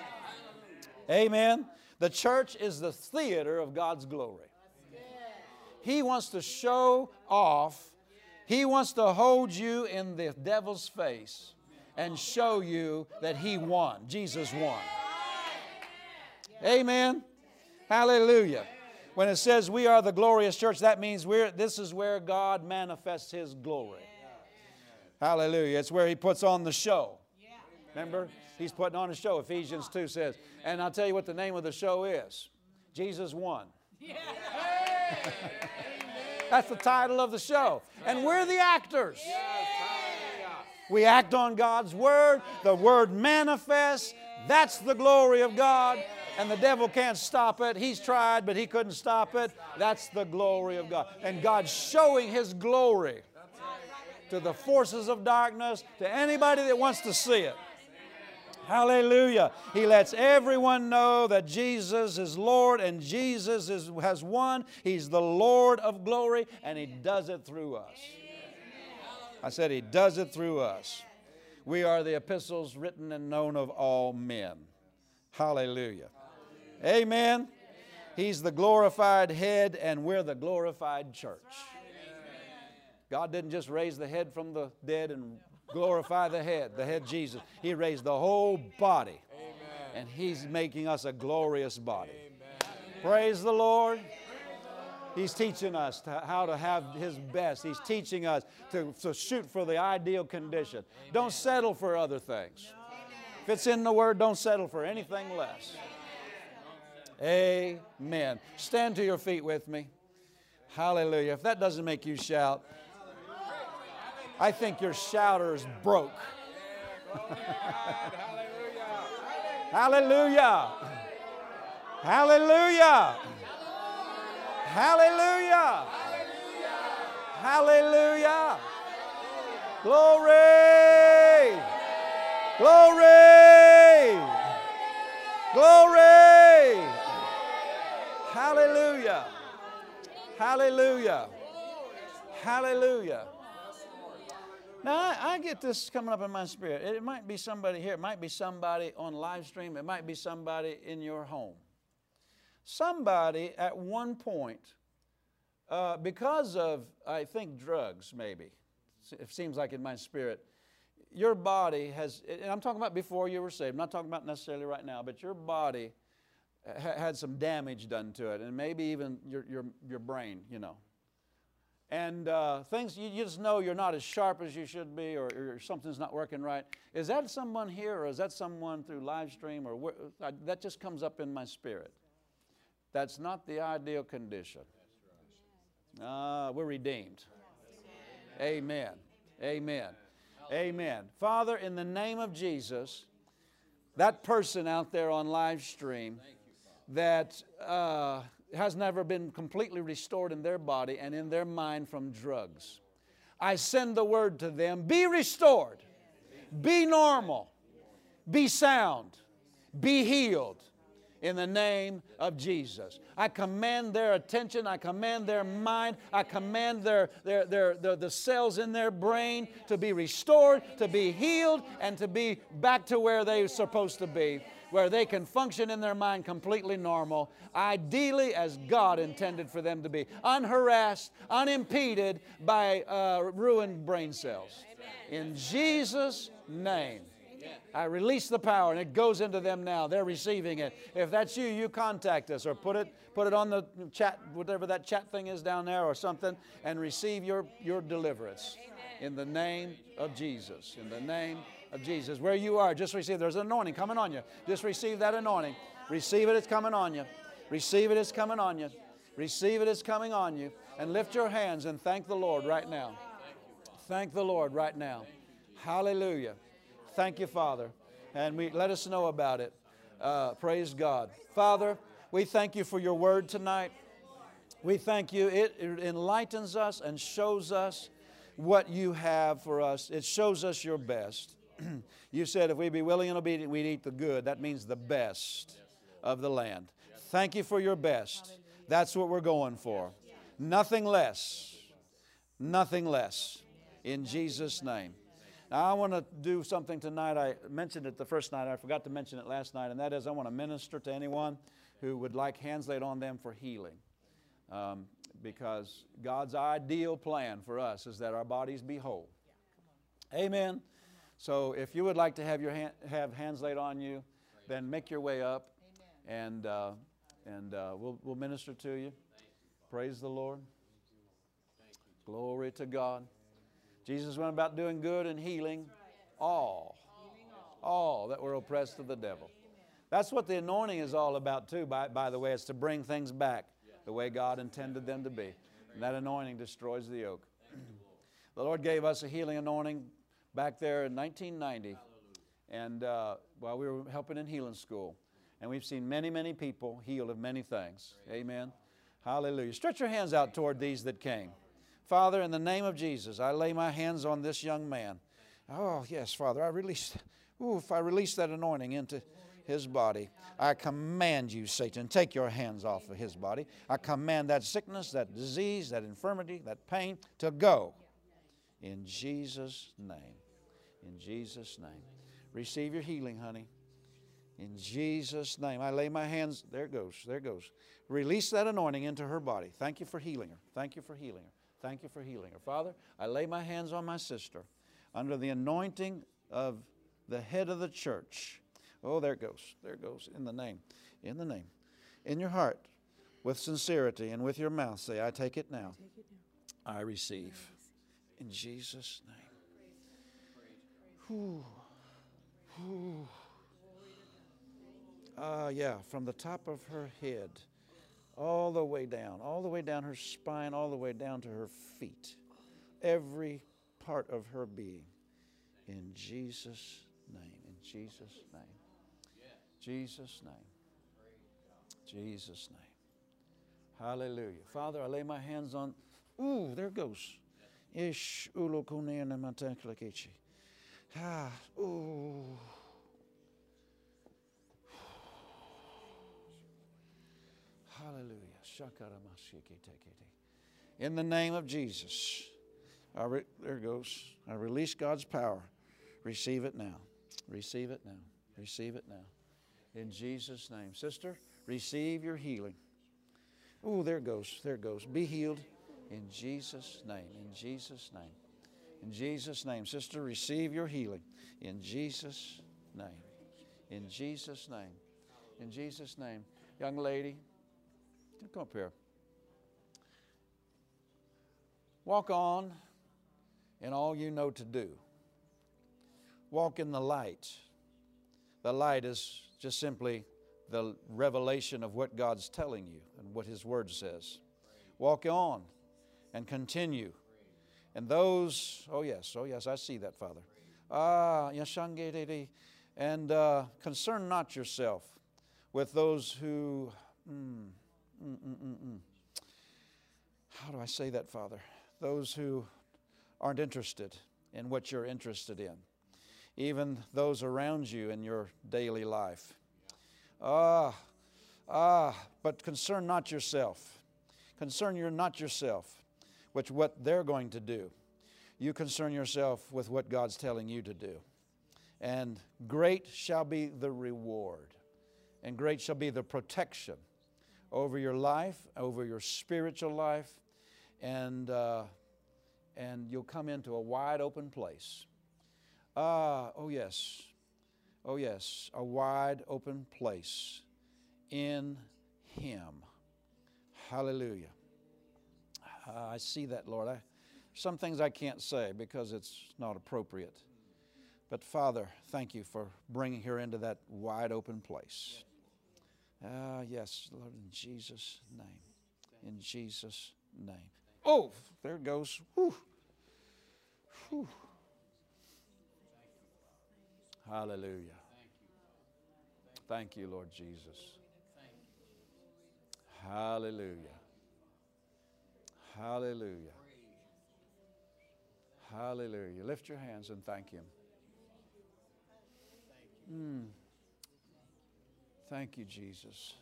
Amen. The church is the theater of God's glory. He wants to show off. He wants to hold you in the devil's face and show you that He won. Jesus won. Amen. Hallelujah. When it says we are the glorious church, that means we're, this is where God manifests His glory. Hallelujah. It's where He puts on the show. Remember? He's putting on a show. Ephesians two says. And I'll tell you what the name of the show is. Jesus won. That's the title of the show. And we're the actors. We act on God's Word. The Word manifests. That's the glory of God. And the devil can't stop it. He's tried, but he couldn't stop it. That's the glory of God. And God's showing His glory to the forces of darkness, to anybody that wants to see it. Hallelujah. He lets everyone know that Jesus is Lord and Jesus is, has won. He's the Lord of glory and He does it through us. I said He does it through us. We are the epistles written and known of all men. Hallelujah. Amen. He's the glorified head and we're the glorified church. God didn't just raise the head from the dead and glorify the head, the head Jesus. He raised the whole body. And He's making us a glorious body. Praise the Lord. He's teaching us to, how to have His best. He's teaching us to, to shoot for the ideal condition. Don't settle for other things. If it's in the Word, don't settle for anything less. Amen. Stand to your feet with me. Hallelujah. If that doesn't make you shout, I think your shouter is broke. Hallelujah. Hallelujah. Hallelujah. Hallelujah. Glory. Glory. Glory. Hallelujah. Hallelujah. Hallelujah. Now, I, I get this coming up in my spirit. It might be somebody here. It might be somebody on live stream. It might be somebody in your home. Somebody at one point, uh, because of, I think, drugs maybe, it seems like in my spirit, your body has, and I'm talking about before you were saved, I'm not talking about necessarily right now, but your body ha- had some damage done to it, and maybe even your, your, your brain, you know. And uh, things, you, you just know you're not as sharp as you should be, or, or something's not working right. Is that someone here, or is that someone through live stream, or where, uh, that just comes up in my spirit? That's not the ideal condition. Uh, we're redeemed. Amen. Amen. Amen. Father, in the name of Jesus, that person out there on live stream that uh, has never been completely restored in their body and in their mind from drugs, I send the word to them, be restored, be normal, be sound, be healed. In the name of Jesus. I command their attention. I command their mind. I command their, their, their, their, the cells in their brain to be restored, to be healed, and to be back to where they're supposed to be, where they can function in their mind completely normal, ideally as God intended for them to be, unharassed, unimpeded by uh, ruined brain cells. In Jesus' name. I release the power, and it goes into them now. They're receiving it. If that's you, you contact us or put it put it on the chat, whatever that chat thing is down there or something, and receive your, your deliverance. In the name of Jesus. In the name of Jesus. Where you are, just receive. There's an anointing coming on you. Just receive that anointing. Receive it, it's coming on you. Receive it, it's coming on you. Receive it, it's coming on you. And lift your hands and thank the Lord right now. Thank the Lord right now. Hallelujah. Thank you, Father. And we let us know about it. Uh, praise God. Father, we thank you for your word tonight. We thank you. It, it enlightens us and shows us what you have for us. It shows us your best. You said if we be willing and obedient, we'd eat the good. That means the best of the land. Thank you for your best. That's what we're going for. Nothing less. Nothing less. In Jesus' name. Now, I want to do something tonight. I mentioned it the first night. I forgot to mention it last night, and that is I want to minister to anyone who would like hands laid on them for healing. Um, because God's ideal plan for us is that our bodies be whole. Amen. So if you would like to have your hand, have hands laid on you, then make your way up, and uh, and uh, we'll we'll minister to you. Praise the Lord. Glory to God. Jesus went about doing good and healing all, all that were oppressed of the devil. That's what the anointing is all about too, by, by the way. It's to bring things back the way God intended them to be. And that anointing destroys the yoke. The Lord gave us a healing anointing back there in nineteen ninety, and uh, while we were helping in healing school. And we've seen many, many people healed of many things. Amen. Hallelujah. Stretch your hands out toward these that came. Father, in the name of Jesus, I lay my hands on this young man. Oh, yes, Father, I release, ooh, if I release that anointing into his body, I command you, Satan, take your hands off of his body. I command that sickness, that disease, that infirmity, that pain to go. In Jesus' name. In Jesus' name. Receive your healing, honey. In Jesus' name. I lay my hands, there it goes, there it goes. Release that anointing into her body. Thank you for healing her. Thank you for healing her. Thank you for healing her. Father, I lay my hands on my sister under the anointing of the head of the church. Oh, there it goes. There it goes. In the name. In the name. In your heart, with sincerity and with your mouth, say, I take it now. I receive. In Jesus' name. Whew. Whew. Ah, uh, yeah, from the top of her head all the way down, all the way down her spine, all the way down to her feet. Every part of her being. In Jesus' name. In Jesus' name. Jesus' name. Jesus' name. Hallelujah. Father, I lay my hands on, ooh, there it goes. Ish ulokunena matanklakichi. Ah, ooh. Hallelujah. In the name of Jesus, I re- there it goes. I release God's power. Receive it now. Receive it now. Receive it now. In Jesus' name. Sister, receive your healing. Oh, there it goes. There it goes. Be healed in Jesus' name. In Jesus' name. In Jesus' name. Sister, receive your healing. In Jesus' name. In Jesus' name. In Jesus' name. Young lady, come up here. Walk on in all you know to do. Walk in the light. The light is just simply the revelation of what God's telling you and what His Word says. Walk on and continue. And those, oh yes, oh yes, I see that, Father. Ah, yashangedede. And uh, concern not yourself with those who, mm, mm, mm, mm, mm. How do I say that, Father? Those who aren't interested in what you're interested in. Even those around you in your daily life. Ah, ah, but concern not yourself. Concern you not yourself with what they're going to do. You concern yourself with what God's telling you to do. And great shall be the reward. And great shall be the protection over your life, over your spiritual life. And, uh, and you'll come into a wide open place. Ah, oh yes, oh yes, a wide open place in Him. Hallelujah. Uh, I see that, Lord. I, some things I can't say because it's not appropriate. But Father, thank you for bringing her into that wide open place. Ah, uh, yes, Lord, in Jesus' name. In Jesus' name. Oh, there it goes. Whew. Whew. Hallelujah. Thank you, Lord Jesus. Hallelujah. Hallelujah. Hallelujah. Lift your hands and thank Him. Mm. Thank you, Jesus.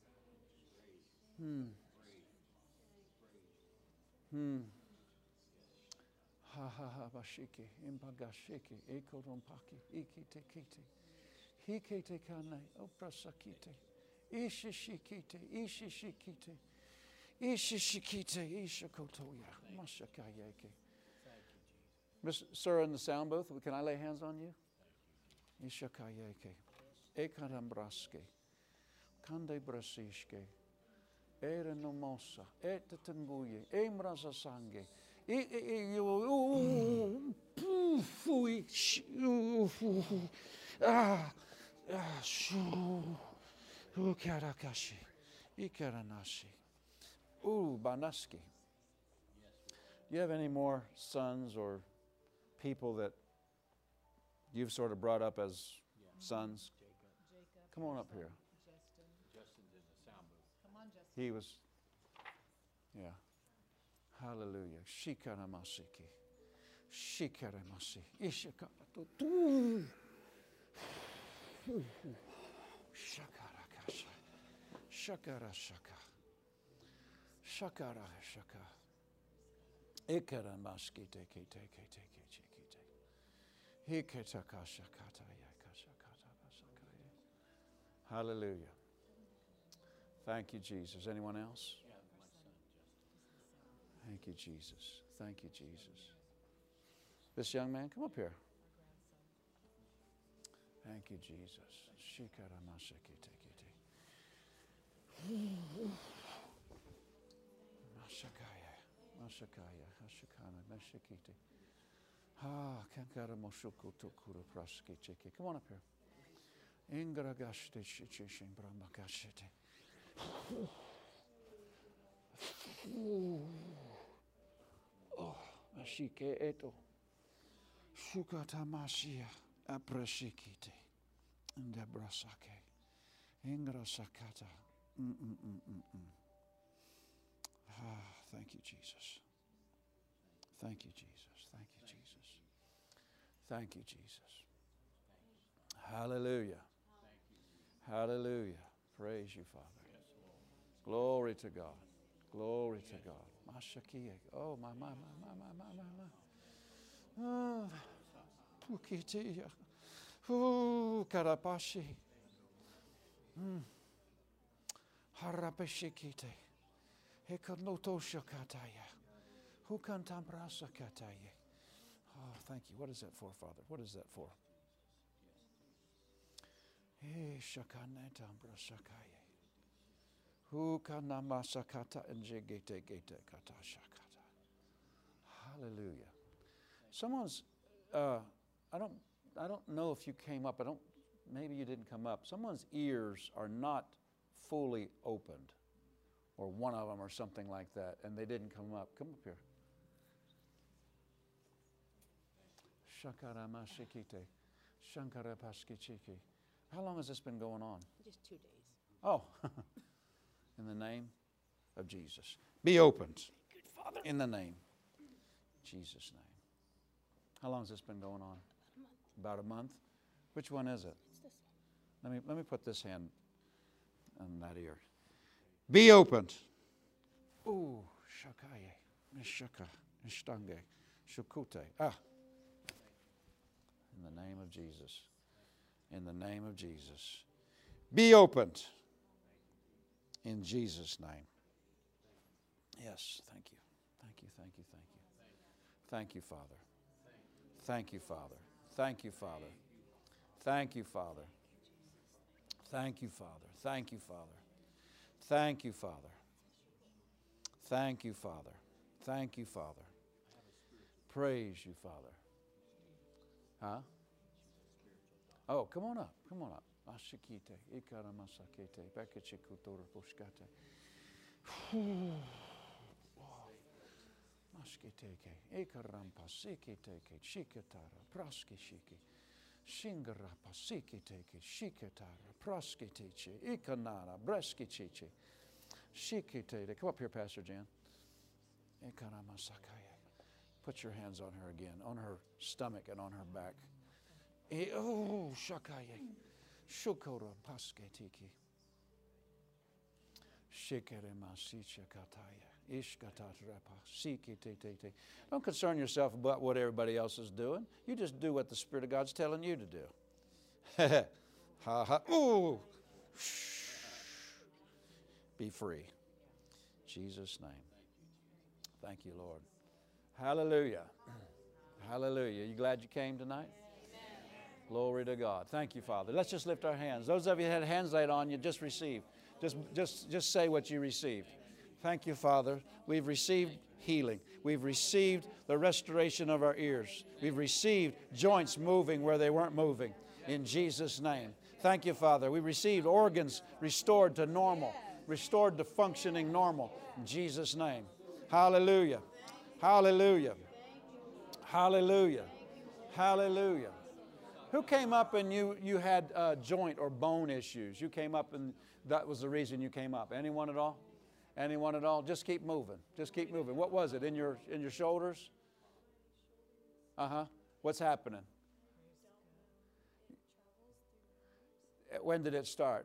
Hmm. Hmm. Ha ha ha bashiki impagashiki ekorompaki ikite kite hikete kane oprasakite ishishikite ishishikite ishishikite ishakotoya mashakayeke. Mister Sir, in the sound booth, can I lay hands on you? Ishakayeke ekarambraske kande brasishke erenomosa etetenguye emrasasange. Ah, Ukarakashi, Ikaranashi, Ooh, Banaski. Do you have any more sons or people that you've sort of brought up as sons? Come on up here. Justin's in the sound booth. Come on, Justin. He was, yeah. Hallelujah. Shikaramasiki. Shikaramasi. Ishakarato. Shakarakasha. Shakara shaka. Shakara shaka. Ikaramaski teke teke teke chikite. Hiketakasha kata yakasha kata basakaya. Hallelujah. Thank you, Jesus. Anyone else? Yeah, my son, Justin. Thank you, Jesus. Thank you, Jesus. This young man, come up here. Thank you, Jesus. Shikaramashakitekite. Mashakaya. Mashakaya. Hashakana. Mashakite. Ah, kankara moshuku tukuru praskichiki. Come on up here. Ingragashte shichishin brahmakashite. Oh, mashike eto. Shukata mashia aprashikite. Ndebrasake. Ingrasakata. Mm mm mm mm mm. Ah, thank you, Jesus. Thank you, Jesus. Thank you, Jesus. Thank you, Jesus. Hallelujah. Hallelujah. Praise you, Father. Glory to God. Glory to God. Mashakia. Oh, my, my, my, my, my, my, my, my. Oh, Pukitiya. Ooh, Karapashi. Mm. Harapeshikite. Hekanoto shakataya. Hukantambrasa kataye. Oh, thank you. What is that for, Father? What is that for? Eh, shakanetambrasa shakaye. Hukanamasakata and jegete gete kata shakata. Hallelujah. Someone's, uh, I don't, I don't know if you came up. I don't. Maybe you didn't come up. Someone's ears are not fully opened, or one of them, or something like that, and they didn't come up. Come up here. Shakaramashikite, Shankarapaskichiki. How long has this been going on? Just two days. Oh, in the name of Jesus. Be opened. In the name. Jesus' name. How long has this been going on? About a month. Which one is it? It's this one. Let me let me put this hand on that ear. Be opened. Ooh, shakaye, nishaka, nishtange, shukute. Ah. In the name of Jesus. In the name of Jesus. Be opened. In Jesus' name. Yes, thank you. Thank you, thank you, thank you. Thank you, Father. Thank you, Father. Thank you, Father. Thank you, Father. Thank you, Father. Thank you, Father. Thank you, Father. Thank you, Father. Thank you, Father. Praise you, Father. Huh? Oh, come on up. Come on up. Ashikite, ikaramasakete, bekechikutora pushkate. Mashkiteke, ikarampa sikiteke, shikatara, praskishiki. Shingarapa sikiteke, shikatara, praskitiche, ikanara, breskichiche. Shikitete. Come up here, Pastor Jan. Ikaramasakaya. Put your hands on her again, on her stomach and on her back. Oh, shakaye. Shukora pasketiki. Shikere masicha kataya. Ishkatatrapa. Sikitete. Don't concern yourself about what everybody else is doing. You just do what the Spirit of God's telling you to do. Ha ha. Ooh. Be free. In Jesus' name. Thank you, Lord. Hallelujah. Hallelujah. You glad you came tonight? Glory to God. Thank you, Father. Let's just lift our hands. Those of you that had hands laid on you, just receive. Just, just, just say what you received. Thank you, Father. We've received healing. We've received the restoration of our ears. We've received joints moving where they weren't moving. In Jesus' name. Thank you, Father. We received organs restored to normal, restored to functioning normal. In Jesus' name. Hallelujah. Hallelujah. Hallelujah. Hallelujah. Who came up and you, you had uh, joint or bone issues? You came up and that was the reason you came up. Anyone at all? Anyone at all? Just keep moving. Just keep moving. What was it? In your in your shoulders? Uh-huh. What's happening? When did it start?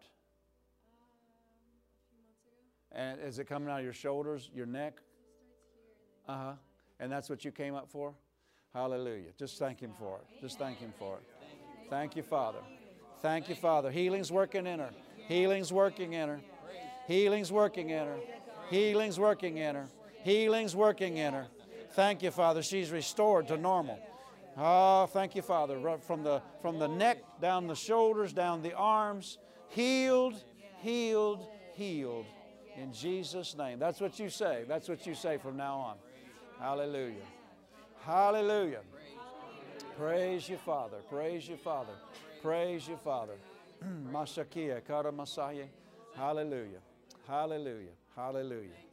And is it coming out of your shoulders, your neck? Uh-huh. And that's what you came up for? Hallelujah. Just thank Him for it. Just thank Him for it. Thank you, Father. Thank you, Father. Healing's working in her. Healing's working in her. Healing's working in her. Healing's working in her. Healing's working in her. Thank you, Father. She's restored to normal. Oh, thank you, Father. From the, from the neck, down the shoulders, down the arms. Healed, healed, healed. In Jesus' name. That's what you say. That's what you say from now on. Hallelujah. Hallelujah. Praise you, Father. Praise you, Father. Praise you, Father. Masakia, Kara Masaya. Hallelujah. Hallelujah. Hallelujah.